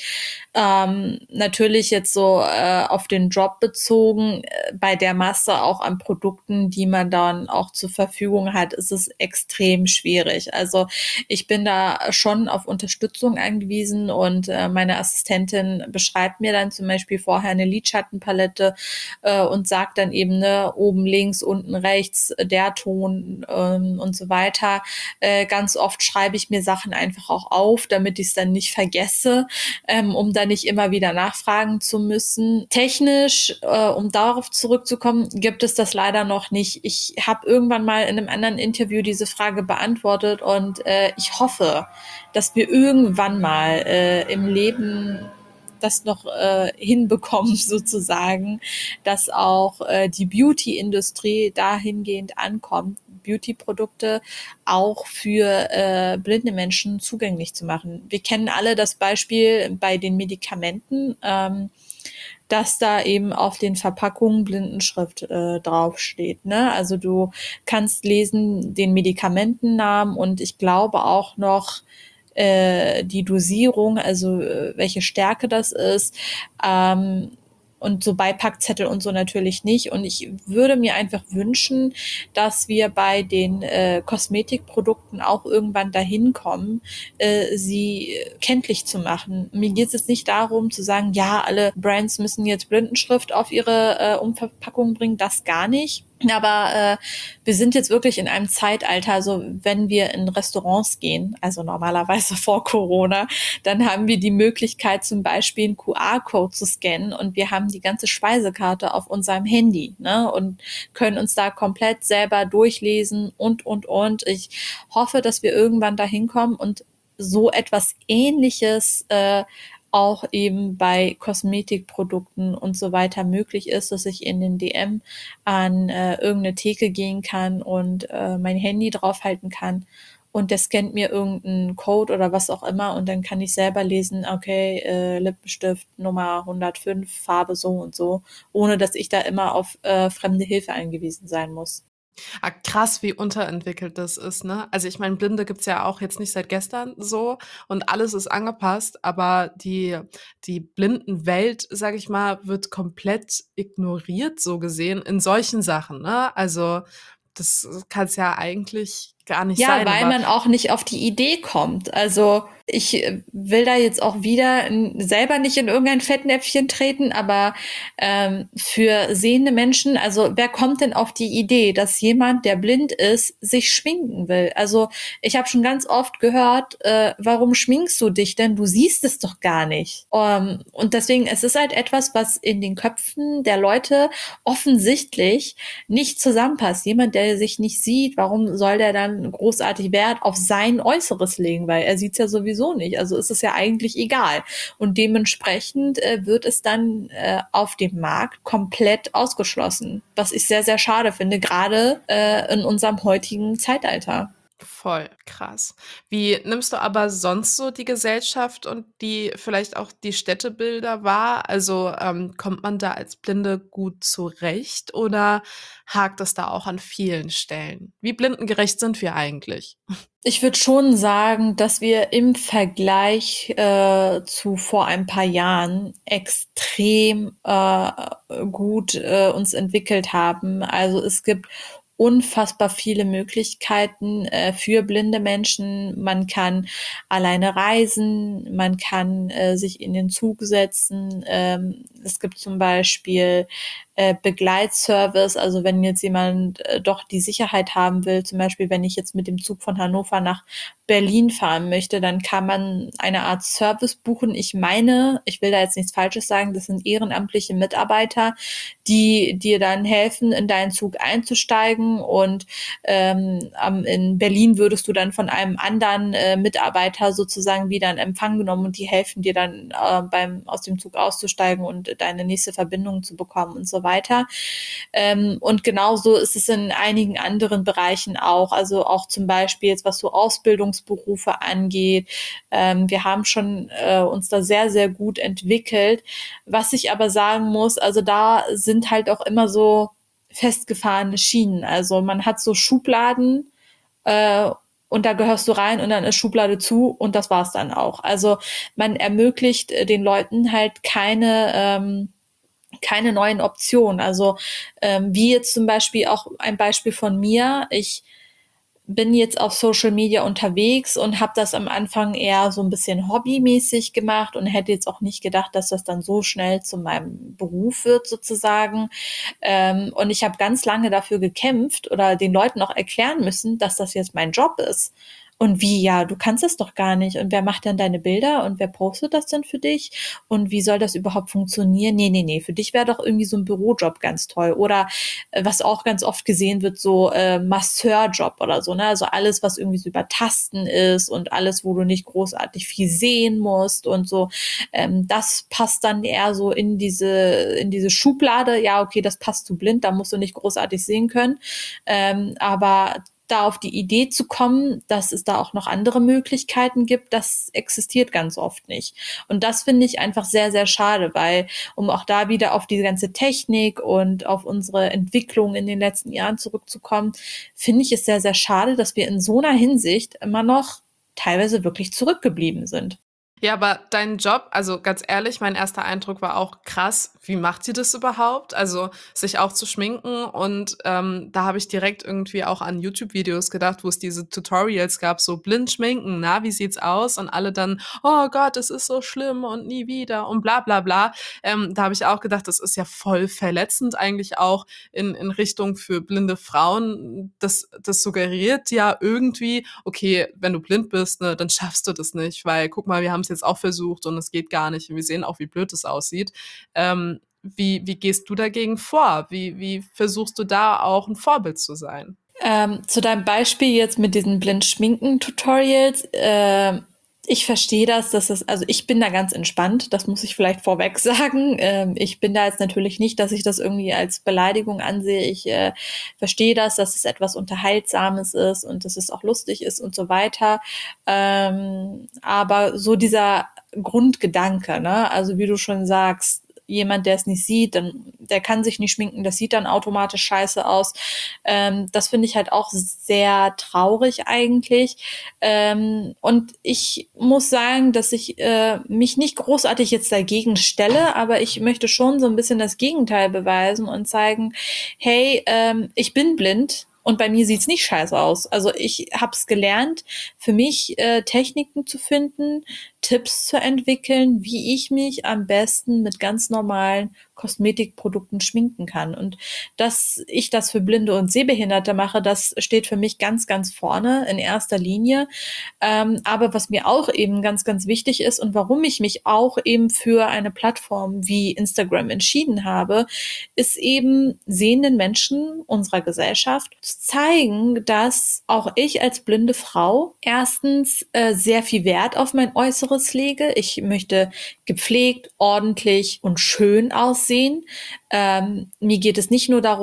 Speaker 4: Ähm, natürlich jetzt so äh, auf den Job bezogen, äh, bei der Masse auch an Produkten, die man dann auch zur Verfügung hat, ist es extrem schwierig. Also ich bin da schon auf Unterstützung angewiesen und äh, meine Assistentin beschreibt mir dann zum Beispiel vorher eine Lidschattenpalette äh, und sagt dann eben, ne, oben links, unten rechts, der Ton ähm, und so weiter. Äh, ganz oft schreibe ich mir Sachen einfach auch auf, damit ich es dann nicht vergesse, ähm, um da nicht immer wieder nachfragen zu müssen. Technisch, äh, um darauf zurückzukommen, gibt es das leider noch nicht. Ich habe irgendwann mal in einem anderen Interview diese Frage beantwortet und äh, ich hoffe, dass wir irgendwann mal äh, im Leben das noch äh, hinbekommen sozusagen, dass auch äh, die Beauty-Industrie dahingehend ankommt, Beauty-Produkte auch für äh, blinde Menschen zugänglich zu machen. Wir kennen alle das Beispiel bei den Medikamenten, ähm, dass da eben auf den Verpackungen Blindenschrift äh, draufsteht. Ne? Also du kannst lesen den Medikamentennamen und ich glaube auch noch äh, die Dosierung, also äh, welche Stärke das ist, ähm, und so Beipackzettel und so natürlich nicht. Und ich würde mir einfach wünschen, dass wir bei den äh, Kosmetikprodukten auch irgendwann dahin kommen, äh, sie kenntlich zu machen. Mir geht es jetzt nicht darum zu sagen, ja, alle Brands müssen jetzt Blindenschrift auf ihre äh, Umverpackung bringen, das gar nicht. Aber äh, wir sind jetzt wirklich in einem Zeitalter, also wenn wir in Restaurants gehen, also normalerweise vor Corona, dann haben wir die Möglichkeit, zum Beispiel einen Q R-Code zu scannen und wir haben die ganze Speisekarte auf unserem Handy, ne, und können uns da komplett selber durchlesen und, und, und. Ich hoffe, dass wir irgendwann dahin kommen und so etwas Ähnliches äh, auch eben bei Kosmetikprodukten und so weiter möglich ist, dass ich in den D M an äh, irgendeine Theke gehen kann und äh, mein Handy draufhalten kann und der scannt mir irgendeinen Code oder was auch immer und dann kann ich selber lesen, okay, äh, Lippenstift Nummer hundertfünf, Farbe so und so, ohne dass ich da immer auf äh, fremde Hilfe angewiesen sein muss.
Speaker 3: Ah, krass, wie unterentwickelt das ist, ne? Also ich meine, Blinde gibt's ja auch jetzt nicht seit gestern so und alles ist angepasst, aber die, die Blindenwelt, sag ich mal, wird komplett ignoriert, so gesehen, in solchen Sachen, ne? Also das kann's ja eigentlich gar nicht
Speaker 4: Ja,
Speaker 3: sein.
Speaker 4: weil
Speaker 3: Aber
Speaker 4: man auch nicht auf die Idee kommt. Also ich äh, will da jetzt auch wieder n- selber nicht in irgendein Fettnäpfchen treten, aber ähm, für sehende Menschen, also wer kommt denn auf die Idee, dass jemand, der blind ist, sich schminken will? Also ich habe schon ganz oft gehört, äh, warum schminkst du dich denn? Du siehst es doch gar nicht. Um, und deswegen, es ist halt etwas, was in den Köpfen der Leute offensichtlich nicht zusammenpasst. Jemand, der sich nicht sieht, warum soll der dann großartig Wert auf sein Äußeres legen, weil er sieht's ja sowieso nicht. Also ist es ja eigentlich egal. Und dementsprechend äh, wird es dann äh, auf dem Markt komplett ausgeschlossen, was ich sehr, sehr schade finde, gerade äh, in unserem heutigen Zeitalter.
Speaker 3: Voll krass. Wie nimmst du aber sonst so die Gesellschaft und die vielleicht auch die Städtebilder wahr? Also, ähm, kommt man da als Blinde gut zurecht oder hakt es da auch an vielen Stellen? Wie blindengerecht sind wir eigentlich?
Speaker 4: Ich würde schon sagen, dass wir im Vergleich äh, zu vor ein paar Jahren extrem äh, gut äh, uns entwickelt haben. Also es gibt unfassbar viele Möglichkeiten äh, für blinde Menschen. Man kann alleine reisen, man kann äh, sich in den Zug setzen. Ähm, es gibt zum Beispiel äh, Begleitservice, also wenn jetzt jemand äh, doch die Sicherheit haben will, zum Beispiel wenn ich jetzt mit dem Zug von Hannover nach Berlin fahren möchte, dann kann man eine Art Service buchen. Ich meine, ich will da jetzt nichts Falsches sagen, das sind ehrenamtliche Mitarbeiter, die dir dann helfen, in deinen Zug einzusteigen und ähm, am- in Berlin würdest du dann von einem anderen äh, Mitarbeiter sozusagen wieder in Empfang genommen und die helfen dir dann äh, beim aus dem Zug auszusteigen und deine nächste Verbindung zu bekommen und so weiter. Ähm, und genauso ist es in einigen anderen Bereichen auch, also auch zum Beispiel jetzt was so Ausbildungsberufe angeht. Ähm, wir haben schon äh, uns da sehr, sehr gut entwickelt. Was ich aber sagen muss, also da sind halt auch immer so festgefahrene Schienen. Also man hat so Schubladen, äh, und da gehörst du rein und dann ist Schublade zu und das war's dann auch. Also man ermöglicht äh, den Leuten halt keine ähm, keine neuen Optionen. Also ähm, wie jetzt zum Beispiel auch ein Beispiel von mir. Ich bin jetzt auf Social Media unterwegs und habe das am Anfang eher so ein bisschen hobbymäßig gemacht und hätte jetzt auch nicht gedacht, dass das dann so schnell zu meinem Beruf wird sozusagen. Ähm, und ich habe ganz lange dafür gekämpft oder den Leuten auch erklären müssen, dass das jetzt mein Job ist. Und wie, ja, du kannst es doch gar nicht. Und wer macht denn deine Bilder und wer postet das denn für dich? Und wie soll das überhaupt funktionieren? Nee, nee, nee, für dich wäre doch irgendwie so ein Bürojob ganz toll. Oder äh, was auch ganz oft gesehen wird, so äh, Masseurjob oder so, ne? Also alles, was irgendwie so über Tasten ist und alles, wo du nicht großartig viel sehen musst und so. Ähm, das passt dann eher so in diese, in diese Schublade. Ja, okay, das passt zu blind, da musst du nicht großartig sehen können. Ähm, aber da auf die Idee zu kommen, dass es da auch noch andere Möglichkeiten gibt, das existiert ganz oft nicht. Und das finde ich einfach sehr, sehr schade, weil, um auch da wieder auf die ganze Technik und auf unsere Entwicklung in den letzten Jahren zurückzukommen, finde ich es sehr, sehr schade, dass wir in so einer Hinsicht immer noch teilweise wirklich zurückgeblieben sind.
Speaker 3: Ja, aber dein Job, also ganz ehrlich, mein erster Eindruck war auch krass. Wie macht sie das überhaupt? Also sich auch zu schminken und ähm, da habe ich direkt irgendwie auch an YouTube-Videos gedacht, wo es diese Tutorials gab, so blind schminken, na, wie sieht's aus? Und alle dann, oh Gott, es ist so schlimm und nie wieder und bla bla bla. Ähm, da habe ich auch gedacht, das ist ja voll verletzend eigentlich auch in, in Richtung für blinde Frauen. Das, das suggeriert ja irgendwie, okay, wenn du blind bist, ne, dann schaffst du das nicht, weil guck mal, wir haben es jetzt auch versucht und es geht gar nicht. Wir sehen auch, wie blöd es aussieht. Ähm, wie, wie gehst du dagegen vor? Wie, wie versuchst du da auch ein Vorbild zu sein?
Speaker 4: Ähm, zu deinem Beispiel jetzt mit diesen Blind-Schminken-Tutorials, äh, ich verstehe das, dass es, also ich bin da ganz entspannt, das muss ich vielleicht vorweg sagen. Ähm, ich bin da jetzt natürlich nicht, dass ich das irgendwie als Beleidigung ansehe. Ich äh, verstehe das, dass es etwas Unterhaltsames ist und dass es auch lustig ist und so weiter. Ähm, aber so dieser Grundgedanke, ne? Also wie du schon sagst, jemand, der es nicht sieht, dann, der kann sich nicht schminken, das sieht dann automatisch scheiße aus. Ähm, das finde ich halt auch sehr traurig eigentlich. Ähm, und ich muss sagen, dass ich äh, mich nicht großartig jetzt dagegen stelle, aber ich möchte schon so ein bisschen das Gegenteil beweisen und zeigen, hey, ähm, ich bin blind. Und bei mir sieht's nicht scheiße aus. Also ich habe es gelernt, für mich äh, Techniken zu finden, Tipps zu entwickeln, wie ich mich am besten mit ganz normalen Kosmetikprodukten schminken kann. Und dass ich das für Blinde und Sehbehinderte mache, das steht für mich ganz, ganz vorne in erster Linie. Ähm, aber was mir auch eben ganz, ganz wichtig ist und warum ich mich auch eben für eine Plattform wie Instagram entschieden habe, ist eben sehenden Menschen unserer Gesellschaft zu zeigen, dass auch ich als blinde Frau erstens äh, sehr viel Wert auf mein Äußeres lege. Ich möchte gepflegt, ordentlich und schön aussehen. Ähm, mir geht es nicht nur darum,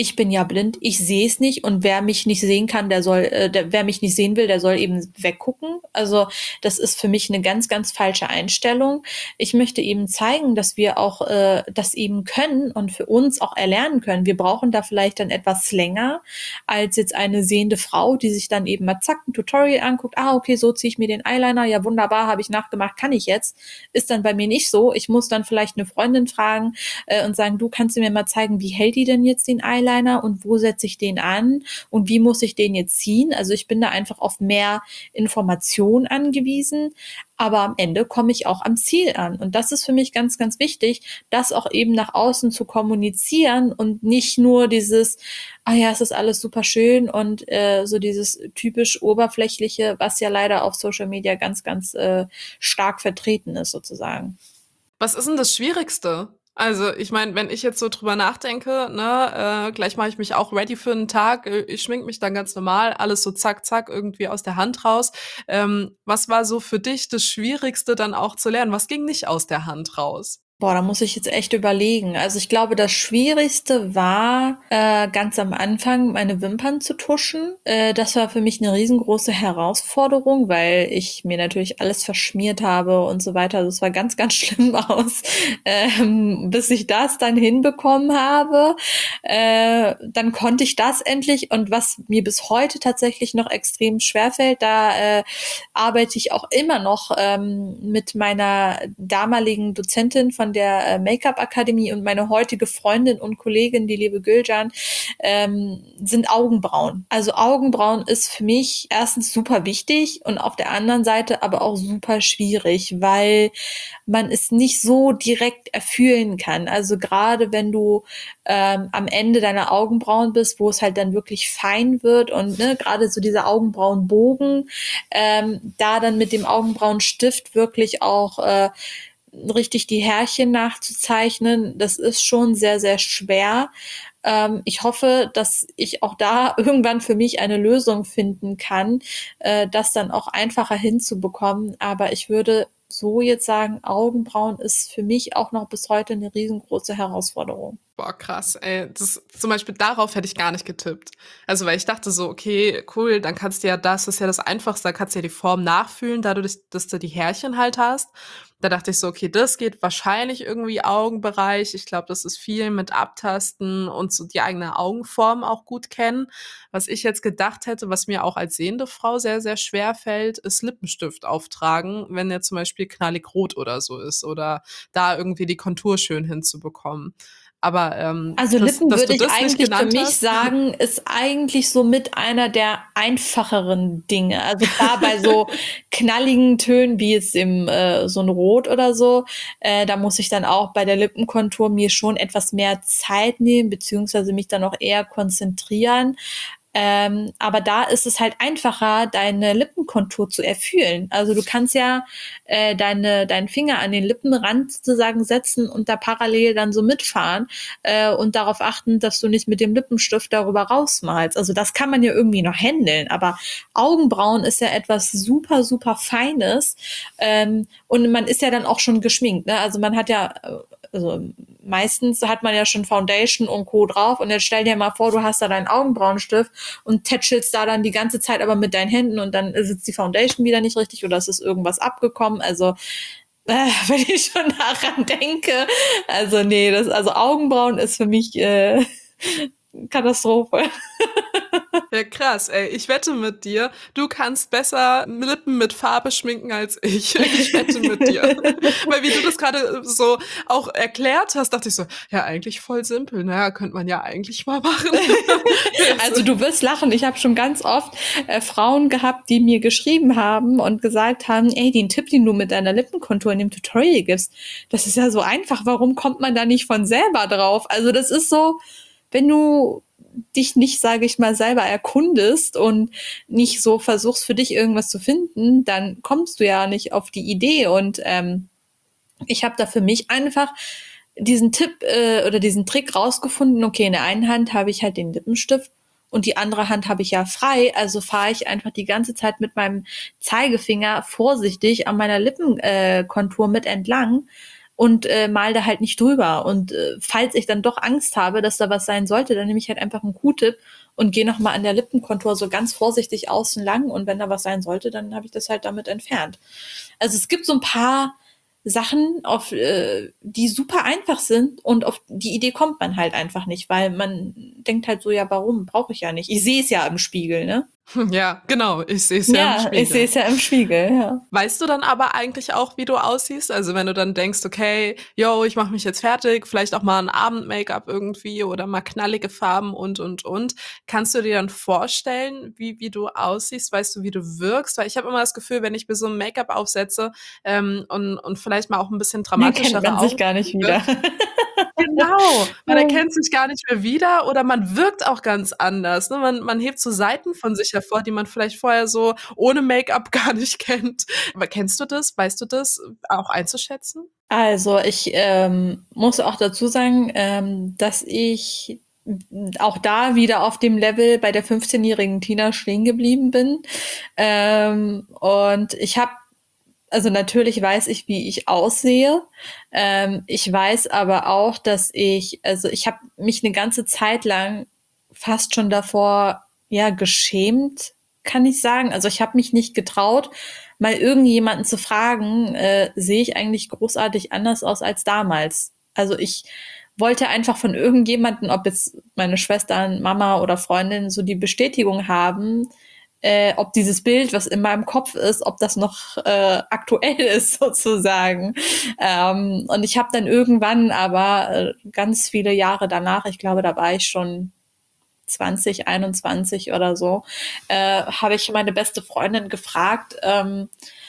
Speaker 4: ich bin ja blind, ich sehe es nicht und wer mich nicht sehen kann, der soll, äh, der, wer mich nicht sehen will, der soll eben weggucken. Also das ist für mich eine ganz, ganz falsche Einstellung. Ich möchte eben zeigen, dass wir auch äh, das eben können und für uns auch erlernen können. Wir brauchen da vielleicht dann etwas länger als jetzt eine sehende Frau, die sich dann eben mal zack ein Tutorial anguckt. Ah, okay, so ziehe ich mir den Eyeliner. Ja, wunderbar, habe ich nachgemacht, kann ich jetzt. Ist dann bei mir nicht so. Ich muss dann vielleicht eine Freundin fragen äh, und sagen, du, kannst du mir mal zeigen, wie hält die denn jetzt den Eyeliner und wo setze ich den an und wie muss ich den jetzt ziehen? Also ich bin da einfach auf mehr Information angewiesen, aber am Ende komme ich auch am Ziel an. Und das ist für mich ganz, ganz wichtig, das auch eben nach außen zu kommunizieren und nicht nur dieses, ah ja, es ist alles super schön und äh, so dieses typisch Oberflächliche, was ja leider auf Social Media ganz, ganz äh, stark vertreten ist sozusagen.
Speaker 3: Was ist denn das Schwierigste? Also, ich meine, wenn ich jetzt so drüber nachdenke, ne, äh, gleich mache ich mich auch ready für einen Tag, äh, ich schminke mich dann ganz normal, alles so zack, zack, irgendwie aus der Hand raus. Ähm, was war so für dich das Schwierigste dann auch zu lernen? Was ging nicht aus der Hand raus?
Speaker 4: Boah, da muss ich jetzt echt überlegen. Also ich glaube, das Schwierigste war äh, ganz am Anfang, meine Wimpern zu tuschen. Äh, das war für mich eine riesengroße Herausforderung, weil ich mir natürlich alles verschmiert habe und so weiter. Also es war ganz, ganz schlimm aus, ähm, bis ich das dann hinbekommen habe. Äh, dann konnte ich das endlich. Und was mir bis heute tatsächlich noch extrem schwerfällt, da äh, arbeite ich auch immer noch ähm, mit meiner damaligen Dozentin von der äh, Make-up-Akademie und meine heutige Freundin und Kollegin, die liebe Gülcan, ähm, sind Augenbrauen. Also Augenbrauen ist für mich erstens super wichtig und auf der anderen Seite aber auch super schwierig, weil man es nicht so direkt erfühlen kann. Also gerade wenn du ähm, am Ende deiner Augenbrauen bist, wo es halt dann wirklich fein wird und ne, gerade so dieser Augenbrauenbogen, ähm, da dann mit dem Augenbrauenstift wirklich auch äh, richtig die Härchen nachzuzeichnen, das ist schon sehr, sehr schwer. Ähm, ich hoffe, dass ich auch da irgendwann für mich eine Lösung finden kann, äh, das dann auch einfacher hinzubekommen. Aber ich würde so jetzt sagen, Augenbrauen ist für mich auch noch bis heute eine riesengroße Herausforderung.
Speaker 3: Boah, krass, ey. Das, zum Beispiel darauf hätte ich gar nicht getippt. Also, weil ich dachte so, okay, cool, dann kannst du ja das, das ist ja das Einfachste, da kannst du ja die Form nachfühlen, dadurch, dass du die Härchen halt hast. Da dachte ich so, okay, das geht wahrscheinlich irgendwie Augenbereich. Ich glaube, das ist viel mit Abtasten und so die eigene Augenform auch gut kennen. Was ich jetzt gedacht hätte, was mir auch als sehende Frau sehr, sehr schwer fällt, ist Lippenstift auftragen, wenn der zum Beispiel knallig rot oder so ist oder da irgendwie die Kontur schön hinzubekommen. Aber ähm,
Speaker 4: Also
Speaker 3: dass,
Speaker 4: Lippen
Speaker 3: dass
Speaker 4: würde
Speaker 3: du
Speaker 4: ich
Speaker 3: das nicht
Speaker 4: eigentlich für
Speaker 3: genannt
Speaker 4: mich
Speaker 3: hast.
Speaker 4: sagen, ist eigentlich so mit einer der einfacheren Dinge. Also klar, bei so knalligen Tönen wie jetzt im äh, so ein Rot oder so, äh, da muss ich dann auch bei der Lippenkontur mir schon etwas mehr Zeit nehmen, beziehungsweise mich dann auch eher konzentrieren. Ähm, aber da ist es halt einfacher, deine Lippenkontur zu erfühlen. Also du kannst ja äh, deine deinen Finger an den Lippenrand sozusagen setzen und da parallel dann so mitfahren äh, und darauf achten, dass du nicht mit dem Lippenstift darüber rausmalst. Also das kann man ja irgendwie noch handeln, aber Augenbrauen ist ja etwas super, super Feines ähm, und man ist ja dann auch schon geschminkt. Ne? Also man hat ja also meistens hat man ja schon Foundation und Co. drauf und jetzt stell dir mal vor, du hast da deinen Augenbrauenstift und tätschelst da dann die ganze Zeit aber mit deinen Händen und dann sitzt die Foundation wieder nicht richtig oder es ist irgendwas abgekommen. Also äh, wenn ich schon daran denke, also nee, das also Augenbrauen ist für mich äh, Katastrophe.
Speaker 3: Ja, krass, ey. Ich wette mit dir, du kannst besser Lippen mit Farbe schminken als ich. Ich wette mit dir. Weil wie du das gerade so auch erklärt hast, dachte ich so, ja, eigentlich voll simpel. Naja, könnte man ja eigentlich mal machen.
Speaker 4: Also du wirst lachen. Ich habe schon ganz oft äh, Frauen gehabt, die mir geschrieben haben und gesagt haben, ey, den Tipp, den du mit deiner Lippenkontur in dem Tutorial gibst, das ist ja so einfach. Warum kommt man da nicht von selber drauf? Also das ist so, wenn du dich nicht, sage ich mal, selber erkundest und nicht so versuchst, für dich irgendwas zu finden, dann kommst du ja nicht auf die Idee. Und ähm, ich habe da für mich einfach diesen Tipp äh, oder diesen Trick rausgefunden, okay, in der einen Hand habe ich halt den Lippenstift und die andere Hand habe ich ja frei, also fahre ich einfach die ganze Zeit mit meinem Zeigefinger vorsichtig an meiner Lippenkontur äh, mit entlang. und äh, mal da halt nicht drüber. Und äh, falls ich dann doch Angst habe, dass da was sein sollte, dann nehme ich halt einfach einen Q-Tip und gehe nochmal an der Lippenkontur so ganz vorsichtig außen lang. Und wenn da was sein sollte, dann habe ich das halt damit entfernt. Also es gibt so ein paar Sachen, auf äh, die super einfach sind und auf die Idee kommt man halt einfach nicht, weil man denkt halt so, ja, warum? Brauche ich ja nicht. Ich sehe es ja im Spiegel, ne?
Speaker 3: Ja, genau. Ich sehe es ja,
Speaker 4: Ja,
Speaker 3: im Spiegel.
Speaker 4: ich sehe es ja im Spiegel, ja.
Speaker 3: Weißt du dann aber eigentlich auch, wie du aussiehst? Also wenn du dann denkst, okay, yo, ich mache mich jetzt fertig, vielleicht auch mal ein Abend-Make-up irgendwie oder mal knallige Farben und, und, und. Kannst du dir dann vorstellen, wie, wie du aussiehst? Weißt du, wie du wirkst? Weil ich habe immer das Gefühl, wenn ich mir so ein Make-up aufsetze ähm, und, und vielleicht mal auch ein bisschen
Speaker 4: Dann
Speaker 3: dramatischere
Speaker 4: kennt man sich
Speaker 3: Augen.
Speaker 4: gar nicht wieder.
Speaker 3: Genau, man erkennt sich gar nicht mehr wieder oder man wirkt auch ganz anders. Ne? Man, man hebt so Seiten von sich hervor, die man vielleicht vorher so ohne Make-up gar nicht kennt. Aber kennst du das? Weißt du das auch einzuschätzen?
Speaker 4: Also ich ähm, muss auch dazu sagen, ähm, dass ich auch da wieder auf dem Level bei der fünfzehnjährigen Tina stehen geblieben bin. Ähm, und ich habe Also natürlich weiß ich, wie ich aussehe. Ähm, ich weiß aber auch, dass ich, also ich habe mich eine ganze Zeit lang fast schon davor, ja, geschämt, kann ich sagen. Also ich habe mich nicht getraut, mal irgendjemanden zu fragen, äh, sehe ich eigentlich großartig anders aus als damals. Also ich wollte einfach von irgendjemanden, ob jetzt meine Schwestern, Mama oder Freundin, so die Bestätigung haben, äh, ob dieses Bild, was in meinem Kopf ist, ob das noch äh, aktuell ist sozusagen. Ähm, und ich habe dann irgendwann aber äh, ganz viele Jahre danach, ich glaube, da war ich schon zwanzig, einundzwanzig oder so, äh, habe ich meine beste Freundin gefragt ähm,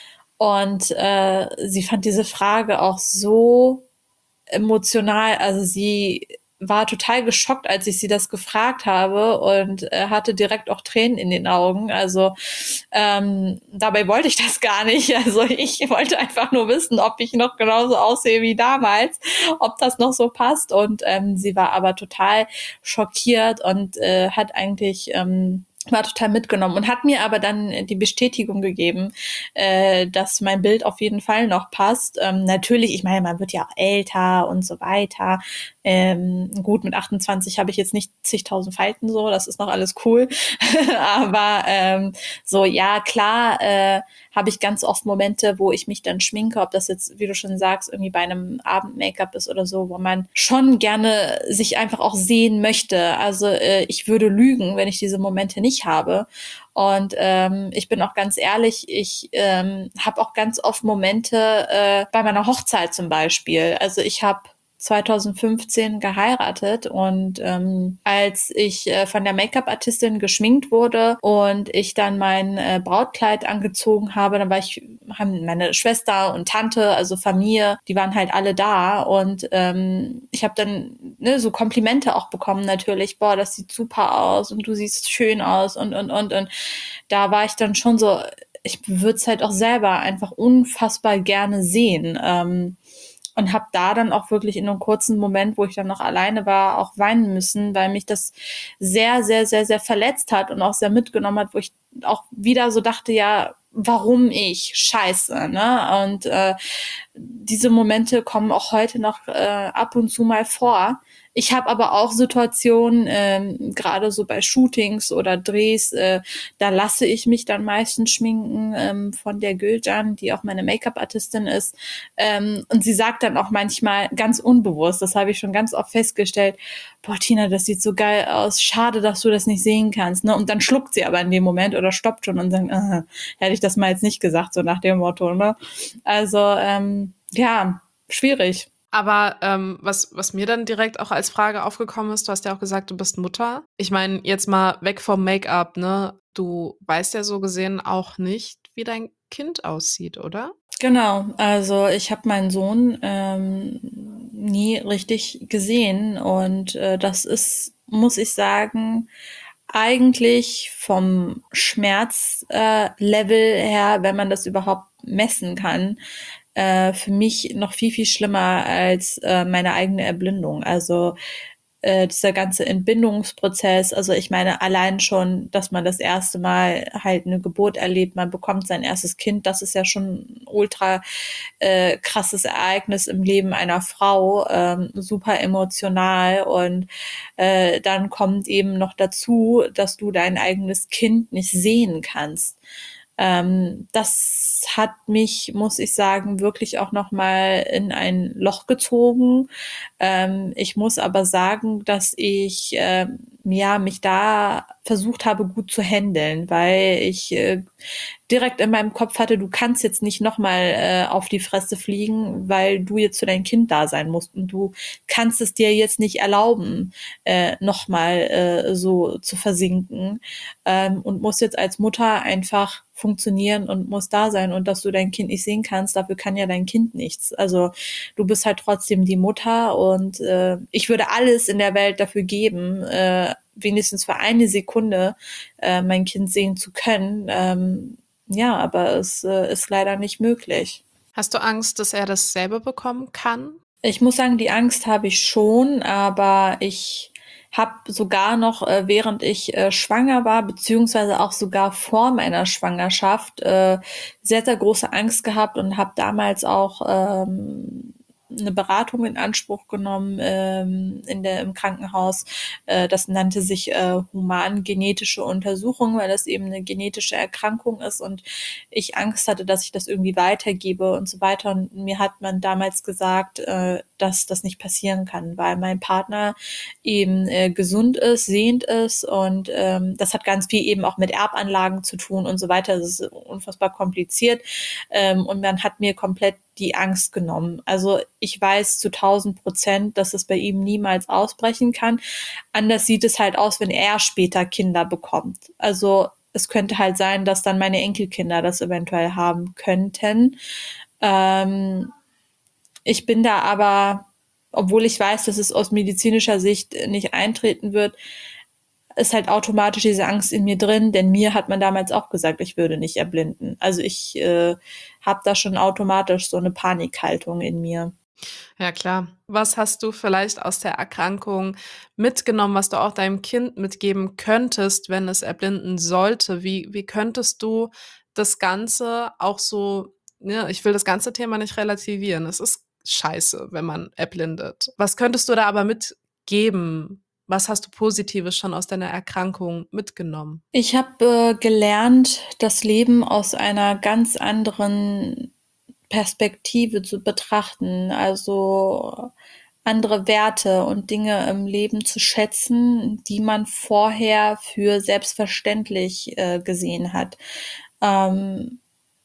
Speaker 4: und äh, sie fand diese Frage auch so emotional, also sie war total geschockt, als ich sie das gefragt habe und äh, hatte direkt auch Tränen in den Augen. Also ähm, dabei wollte ich das gar nicht. Also ich wollte einfach nur wissen, ob ich noch genauso aussehe wie damals, ob das noch so passt. Und ähm, sie war aber total schockiert und äh, hat eigentlich ähm, war total mitgenommen und hat mir aber dann die Bestätigung gegeben, äh, dass mein Bild auf jeden Fall noch passt. Ähm, natürlich, ich meine, man wird ja auch älter und so weiter. Ähm, gut, mit achtundzwanzig habe ich jetzt nicht zigtausend Falten so, das ist noch alles cool. Aber ähm, so, ja, klar, äh, habe ich ganz oft Momente, wo ich mich dann schminke, ob das jetzt, wie du schon sagst, irgendwie bei einem Abend-Make-up ist oder so, wo man schon gerne sich einfach auch sehen möchte. Also äh, ich würde lügen, wenn ich diese Momente nicht habe. Und ähm, ich bin auch ganz ehrlich, ich ähm, habe auch ganz oft Momente äh, bei meiner Hochzeit zum Beispiel. Also ich habe zweitausendfünfzehn geheiratet und ähm, als ich äh, von der Make-up-Artistin geschminkt wurde und ich dann mein äh, Brautkleid angezogen habe, dann war ich, haben meine Schwester und Tante, also Familie, die waren halt alle da und ähm, ich habe dann ne, so Komplimente auch bekommen natürlich, boah, das sieht super aus und du siehst schön aus und und und und da war ich dann schon so, ich würde es halt auch selber einfach unfassbar gerne sehen. Ähm, Und habe da dann auch wirklich in einem kurzen Moment, wo ich dann noch alleine war, auch weinen müssen, weil mich das sehr, sehr, sehr, sehr verletzt hat und auch sehr mitgenommen hat, wo ich auch wieder so dachte, ja, warum ich? Scheiße, ne? Und äh, diese Momente kommen auch heute noch äh, ab und zu mal vor. Ich habe aber auch Situationen, ähm, gerade so bei Shootings oder Drehs, äh, da lasse ich mich dann meistens schminken ähm, von der Gülcan, die auch meine Make-up-Artistin ist. Ähm, und sie sagt dann auch manchmal ganz unbewusst, das habe ich schon ganz oft festgestellt, boah, Tina, das sieht so geil aus, schade, dass du das nicht sehen kannst. Ne? Und dann schluckt sie aber in dem Moment oder stoppt schon und sagt, äh, hätte ich das mal jetzt nicht gesagt, so nach dem Motto. Ne? Also, ähm, ja, schwierig.
Speaker 3: Aber ähm, was, was mir dann direkt auch als Frage aufgekommen ist, du hast ja auch gesagt, du bist Mutter. Ich meine, jetzt mal weg vom Make-up, ne? Du weißt ja so gesehen auch nicht, wie dein Kind aussieht, oder?
Speaker 4: Genau, also ich habe meinen Sohn ähm, nie richtig gesehen und äh, das ist, muss ich sagen, eigentlich vom Schmerzlevel äh, Level her, wenn man das überhaupt messen kann, äh, für mich noch viel, viel schlimmer als äh, meine eigene Erblindung. Also äh, dieser ganze Entbindungsprozess, also ich meine allein schon, dass man das erste Mal halt eine Geburt erlebt, man bekommt sein erstes Kind, das ist ja schon ein ultra äh, krasses Ereignis im Leben einer Frau, ähm, super emotional und äh, dann kommt eben noch dazu, dass du dein eigenes Kind nicht sehen kannst. Ähm, das hat mich, muss ich sagen, wirklich auch noch mal in ein Loch gezogen. Ähm, ich muss aber sagen, dass ich ähm, ja mich da versucht habe, gut zu handeln, weil ich äh, direkt in meinem Kopf hatte, du kannst jetzt nicht noch mal äh, auf die Fresse fliegen, weil du jetzt für dein Kind da sein musst und du kannst es dir jetzt nicht erlauben, äh, noch mal äh, so zu versinken, ähm, und musst jetzt als Mutter einfach funktionieren und muss da sein und dass du dein Kind nicht sehen kannst, dafür kann ja dein Kind nichts. Also du bist halt trotzdem die Mutter und äh, ich würde alles in der Welt dafür geben, äh, wenigstens für eine Sekunde äh, mein Kind sehen zu können. Ähm, ja, aber es äh, ist leider nicht möglich.
Speaker 3: Hast du Angst, dass er dasselbe bekommen kann?
Speaker 4: Ich muss sagen, die Angst habe ich schon, aber ich habe sogar noch, äh, während ich äh, schwanger war, beziehungsweise auch sogar vor meiner Schwangerschaft, äh, sehr, sehr große Angst gehabt und habe damals auch ähm, eine Beratung in Anspruch genommen ähm, in der, im Krankenhaus. Äh, das nannte sich äh, humangenetische Untersuchung, weil das eben eine genetische Erkrankung ist und ich Angst hatte, dass ich das irgendwie weitergebe und so weiter. Und mir hat man damals gesagt, äh, dass das nicht passieren kann, weil mein Partner eben äh, gesund ist, sehend ist und ähm, das hat ganz viel eben auch mit Erbanlagen zu tun und so weiter. Das ist unfassbar kompliziert ähm, und man hat mir komplett die Angst genommen. Also ich weiß zu tausend Prozent, dass es bei ihm niemals ausbrechen kann. Anders sieht es halt aus, wenn er später Kinder bekommt. Also es könnte halt sein, dass dann meine Enkelkinder das eventuell haben könnten. Ähm, ich bin da aber, obwohl ich weiß, dass es aus medizinischer Sicht nicht eintreten wird, ist halt automatisch diese Angst in mir drin, denn mir hat man damals auch gesagt, ich würde nicht erblinden. Also ich äh, habe da schon automatisch so eine Panikhaltung in mir.
Speaker 3: Ja, klar. Was hast du vielleicht aus der Erkrankung mitgenommen, was du auch deinem Kind mitgeben könntest, wenn es erblinden sollte? Wie, wie könntest du das Ganze auch so, ne, ich will das ganze Thema nicht relativieren. Es ist scheiße, wenn man erblindet. Was könntest du da aber mitgeben? Was hast du Positives schon aus deiner Erkrankung mitgenommen?
Speaker 4: Ich habe äh, gelernt, das Leben aus einer ganz anderen Perspektive zu betrachten, also andere Werte und Dinge im Leben zu schätzen, die man vorher für selbstverständlich äh, gesehen hat. Ähm,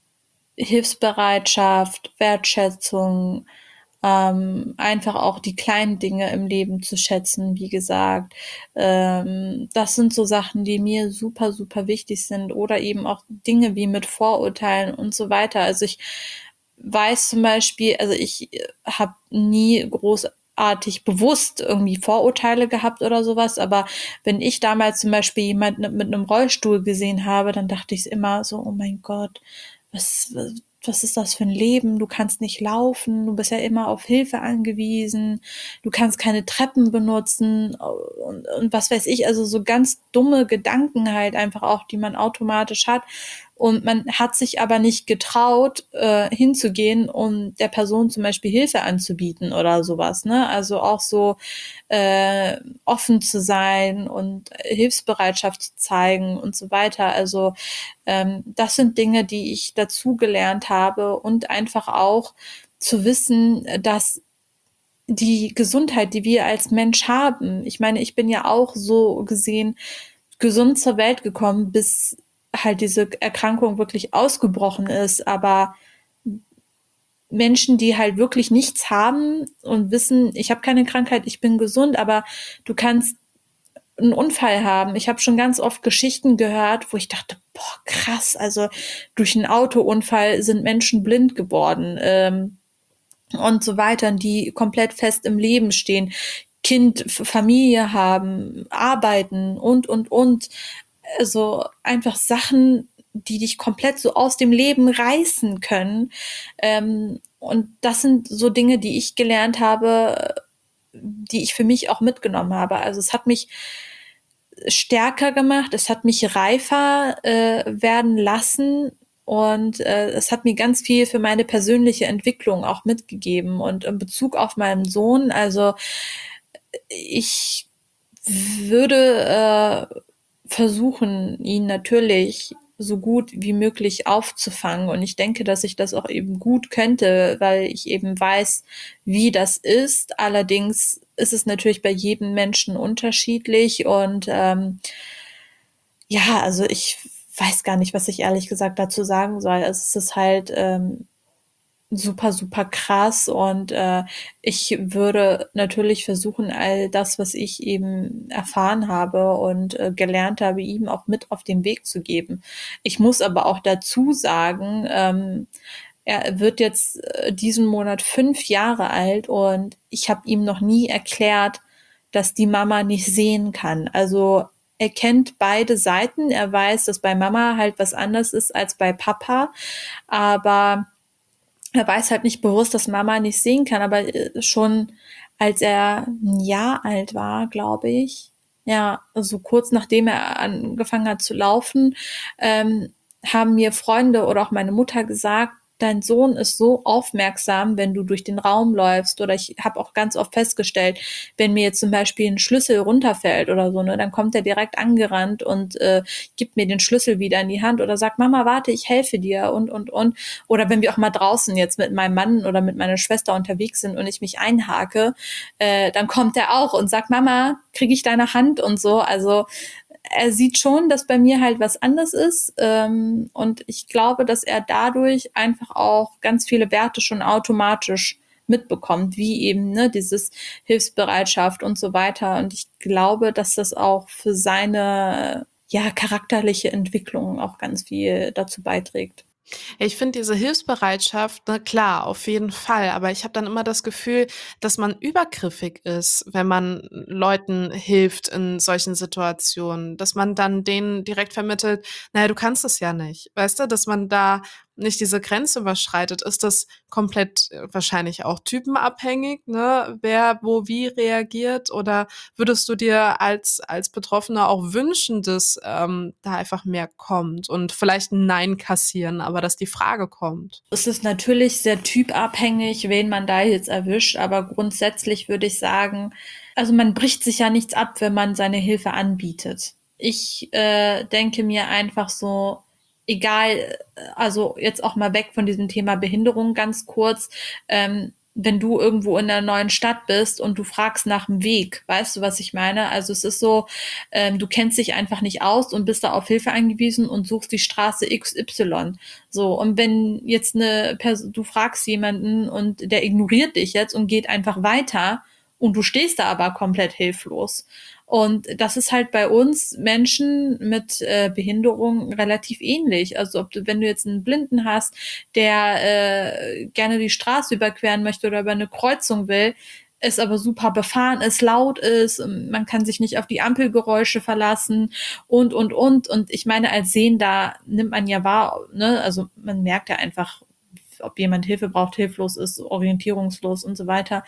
Speaker 4: Hilfsbereitschaft, Wertschätzung, ähm, einfach auch die kleinen Dinge im Leben zu schätzen, wie gesagt. Ähm, das sind so Sachen, die mir super, super wichtig sind. Oder eben auch Dinge wie mit Vorurteilen und so weiter. Also ich weiß zum Beispiel, also ich habe nie großartig bewusst irgendwie Vorurteile gehabt oder sowas, aber wenn ich damals zum Beispiel jemanden mit einem Rollstuhl gesehen habe, dann dachte ich immer so, oh mein Gott, was, was ist das für ein Leben? Du kannst nicht laufen, du bist ja immer auf Hilfe angewiesen, du kannst keine Treppen benutzen und, und was weiß ich, also so ganz dumme Gedanken halt einfach auch, die man automatisch hat. Und man hat sich aber nicht getraut, äh, hinzugehen, um der Person zum Beispiel Hilfe anzubieten oder sowas, ne? Also auch so äh, offen zu sein und Hilfsbereitschaft zu zeigen und so weiter. Also ähm, das sind Dinge, die ich dazu gelernt habe und einfach auch zu wissen, dass die Gesundheit, die wir als Mensch haben, ich meine, ich bin ja auch so gesehen gesund zur Welt gekommen, bis halt diese Erkrankung wirklich ausgebrochen ist, aber Menschen, die halt wirklich nichts haben und wissen, ich habe keine Krankheit, ich bin gesund, aber du kannst einen Unfall haben. Ich habe schon ganz oft Geschichten gehört, wo ich dachte, boah, krass, also durch einen Autounfall sind Menschen blind geworden ähm, und so weiter, die komplett fest im Leben stehen, Kind, Familie haben, arbeiten und, und, und. Also einfach Sachen, die dich komplett so aus dem Leben reißen können. Ähm, und das sind so Dinge, die ich gelernt habe, die ich für mich auch mitgenommen habe. Also es hat mich stärker gemacht, es hat mich reifer äh, werden lassen und äh, es hat mir ganz viel für meine persönliche Entwicklung auch mitgegeben. Und in Bezug auf meinen Sohn, also ich würde äh, versuchen, ihn natürlich so gut wie möglich aufzufangen. Und ich denke, dass ich das auch eben gut könnte, weil ich eben weiß, wie das ist. Allerdings ist es natürlich bei jedem Menschen unterschiedlich. Und ähm, ja, also ich weiß gar nicht, was ich ehrlich gesagt dazu sagen soll. Es ist halt ähm, super, super krass und äh, ich würde natürlich versuchen, all das, was ich eben erfahren habe und äh, gelernt habe, ihm auch mit auf den Weg zu geben. Ich muss aber auch dazu sagen, ähm, er wird jetzt äh, diesen Monat fünf Jahre alt und ich habe ihm noch nie erklärt, dass die Mama nicht sehen kann. Also er kennt beide Seiten. Er weiß, dass bei Mama halt was anders ist als bei Papa, aber er weiß halt nicht bewusst, dass Mama nicht sehen kann, aber äh, schon als er ein Jahr alt war, glaube ich, ja, also kurz nachdem er angefangen hat zu laufen, ähm, haben mir Freunde oder auch meine Mutter gesagt, dein Sohn ist so aufmerksam, wenn du durch den Raum läufst. Oder ich habe auch ganz oft festgestellt, wenn mir jetzt zum Beispiel ein Schlüssel runterfällt oder so, ne, dann kommt er direkt angerannt und äh, gibt mir den Schlüssel wieder in die Hand oder sagt, Mama, warte, ich helfe dir und, und, und. Oder wenn wir auch mal draußen jetzt mit meinem Mann oder mit meiner Schwester unterwegs sind und ich mich einhake, äh, dann kommt er auch und sagt, Mama, kriege ich deine Hand und so. Also er sieht schon, dass bei mir halt was anders ist. Ähm, und ich glaube, dass er dadurch einfach auch ganz viele Werte schon automatisch mitbekommt, wie eben ne, dieses Hilfsbereitschaft und so weiter. Und ich glaube, dass das auch für seine ja charakterliche Entwicklung auch ganz viel dazu beiträgt.
Speaker 3: Ja, ich finde diese Hilfsbereitschaft, ne, klar, auf jeden Fall. Aber ich habe dann immer das Gefühl, dass man übergriffig ist, wenn man Leuten hilft in solchen Situationen. Dass man dann denen direkt vermittelt, naja, du kannst es ja nicht. Weißt du, dass man da nicht diese Grenze überschreitet. Ist das komplett äh, wahrscheinlich auch typenabhängig, ne, wer wo wie reagiert? Oder würdest du dir als, als Betroffener auch wünschen, dass ähm, da einfach mehr kommt und vielleicht ein Nein kassieren, aber dass die Frage kommt?
Speaker 4: Es ist natürlich sehr typabhängig, wen man da jetzt erwischt, aber grundsätzlich würde ich sagen, also man bricht sich ja nichts ab, wenn man seine Hilfe anbietet. Ich äh, denke mir einfach so, egal, also jetzt auch mal weg von diesem Thema Behinderung ganz kurz, ähm, wenn du irgendwo in einer neuen Stadt bist und du fragst nach dem Weg, weißt du, was ich meine? Also es ist so, ähm, du kennst dich einfach nicht aus und bist da auf Hilfe angewiesen und suchst die Straße X Y. So, und wenn jetzt eine Person, du fragst jemanden und der ignoriert dich jetzt und geht einfach weiter und du stehst da aber komplett hilflos. Und das ist halt bei uns Menschen mit äh, Behinderung relativ ähnlich. Also ob du, wenn du jetzt einen Blinden hast, der äh, gerne die Straße überqueren möchte oder über eine Kreuzung will, es aber super befahren ist, laut ist, man kann sich nicht auf die Ampelgeräusche verlassen und, und, und. Und ich meine, als Sehender nimmt man ja wahr, ne? Also man merkt ja einfach, ob jemand Hilfe braucht, hilflos ist, orientierungslos und so weiter.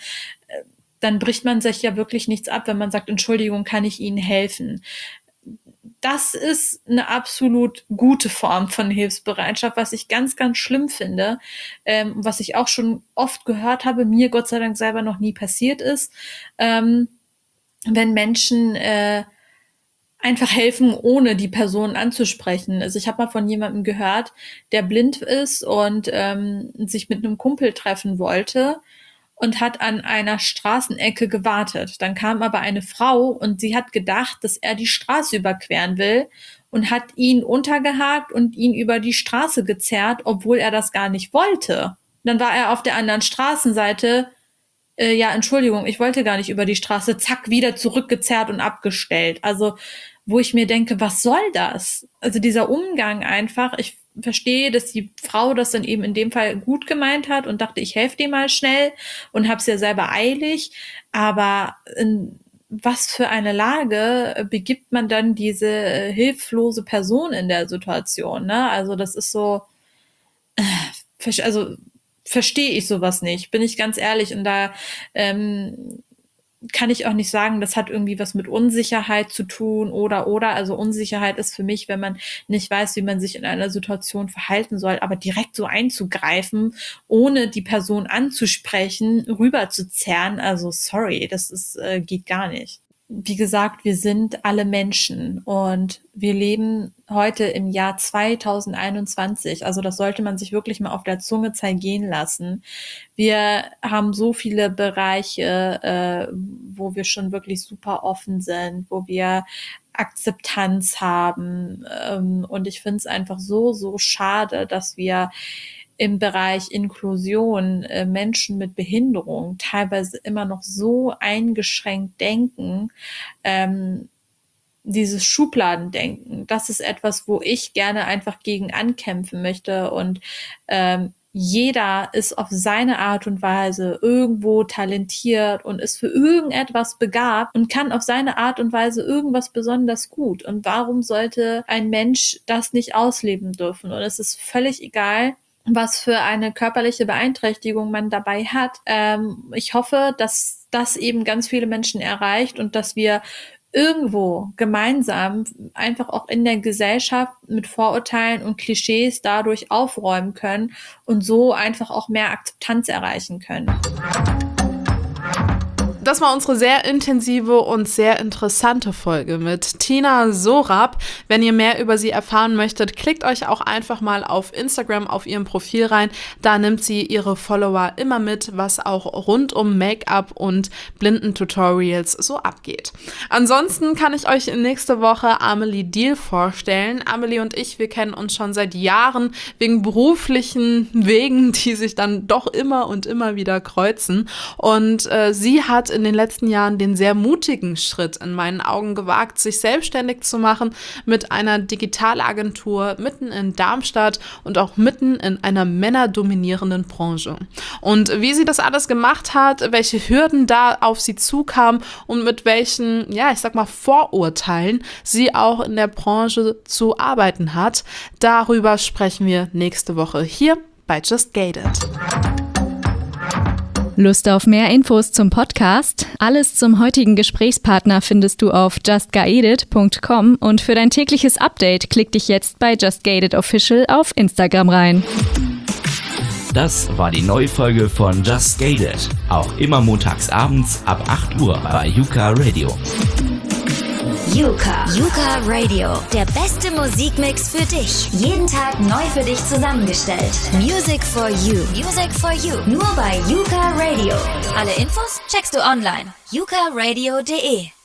Speaker 4: Dann bricht man sich ja wirklich nichts ab, wenn man sagt, Entschuldigung, kann ich Ihnen helfen? Das ist eine absolut gute Form von Hilfsbereitschaft, was ich ganz, ganz schlimm finde, ähm, was ich auch schon oft gehört habe, mir Gott sei Dank selber noch nie passiert ist, ähm, wenn Menschen äh, einfach helfen, ohne die Person anzusprechen. Also ich habe mal von jemandem gehört, der blind ist und ähm, sich mit einem Kumpel treffen wollte und hat an einer Straßenecke gewartet. Dann kam aber eine Frau und sie hat gedacht, dass er die Straße überqueren will und hat ihn untergehakt und ihn über die Straße gezerrt, obwohl er das gar nicht wollte. Dann war er auf der anderen Straßenseite, äh, ja, Entschuldigung, ich wollte gar nicht über die Straße, zack, wieder zurückgezerrt und abgestellt. Also, wo ich mir denke, was soll das? Also dieser Umgang einfach, ich verstehe, dass die Frau das dann eben in dem Fall gut gemeint hat und dachte, ich helfe dir mal schnell und hab's ja selber eilig, aber in was für eine Lage begibt man dann diese äh, hilflose Person in der Situation, ne? Also das ist so, also verstehe ich sowas nicht, bin ich ganz ehrlich. Und da ähm, kann ich auch nicht sagen, das hat irgendwie was mit Unsicherheit zu tun oder, oder. Also Unsicherheit ist für mich, wenn man nicht weiß, wie man sich in einer Situation verhalten soll, aber direkt so einzugreifen, ohne die Person anzusprechen, rüberzuzerren. Also sorry, das ist, äh, geht gar nicht. Wie gesagt, wir sind alle Menschen und wir leben heute im Jahr zwanzig einundzwanzig. Also das sollte man sich wirklich mal auf der Zunge zergehen lassen. Wir haben so viele Bereiche, äh, wo wir schon wirklich super offen sind, wo wir Akzeptanz haben. Ähm, und ich finde es einfach so, so schade, dass wir im Bereich Inklusion äh, Menschen mit Behinderung teilweise immer noch so eingeschränkt denken, ähm, dieses Schubladendenken, das ist etwas, wo ich gerne einfach gegen ankämpfen möchte und ähm, jeder ist auf seine Art und Weise irgendwo talentiert und ist für irgendetwas begabt und kann auf seine Art und Weise irgendwas besonders gut. Und warum sollte ein Mensch das nicht ausleben dürfen? Und es ist völlig egal, was für eine körperliche Beeinträchtigung man dabei hat. Ähm, ich hoffe, dass das eben ganz viele Menschen erreicht und dass wir irgendwo gemeinsam einfach auch in der Gesellschaft mit Vorurteilen und Klischees dadurch aufräumen können und so einfach auch mehr Akzeptanz erreichen können.
Speaker 3: Das war unsere sehr intensive und sehr interessante Folge mit Tina Sorab. Wenn ihr mehr über sie erfahren möchtet, klickt euch auch einfach mal auf Instagram auf ihrem Profil rein. Da nimmt sie ihre Follower immer mit, was auch rund um Make-up und Blindentutorials so abgeht. Ansonsten kann ich euch nächste Woche Amelie Deal vorstellen. Amelie und ich, wir kennen uns schon seit Jahren wegen beruflichen Wegen, die sich dann doch immer und immer wieder kreuzen. Und äh, sie hat in den letzten Jahren den sehr mutigen Schritt in meinen Augen gewagt, sich selbstständig zu machen mit einer Digitalagentur mitten in Darmstadt und auch mitten in einer männerdominierenden Branche. Und wie sie das alles gemacht hat, welche Hürden da auf sie zukamen und mit welchen, ja, ich sag mal, Vorurteilen sie auch in der Branche zu arbeiten hat, darüber sprechen wir nächste Woche hier bei Just Gated.
Speaker 2: Lust auf mehr Infos zum Podcast? Alles zum heutigen Gesprächspartner findest du auf just gated punkt com und für dein tägliches Update klick dich jetzt bei Just Gated Official auf Instagram rein.
Speaker 6: Das war die neue Folge von Just Gated. Auch immer montags abends ab acht Uhr bei Yuka Radio.
Speaker 7: Yuka. Yuka Radio. Der beste Musikmix für dich. Jeden Tag neu für dich zusammengestellt. Music for you. Music for you. Nur bei Yuka Radio. Alle Infos checkst du online. yuka radio punkt de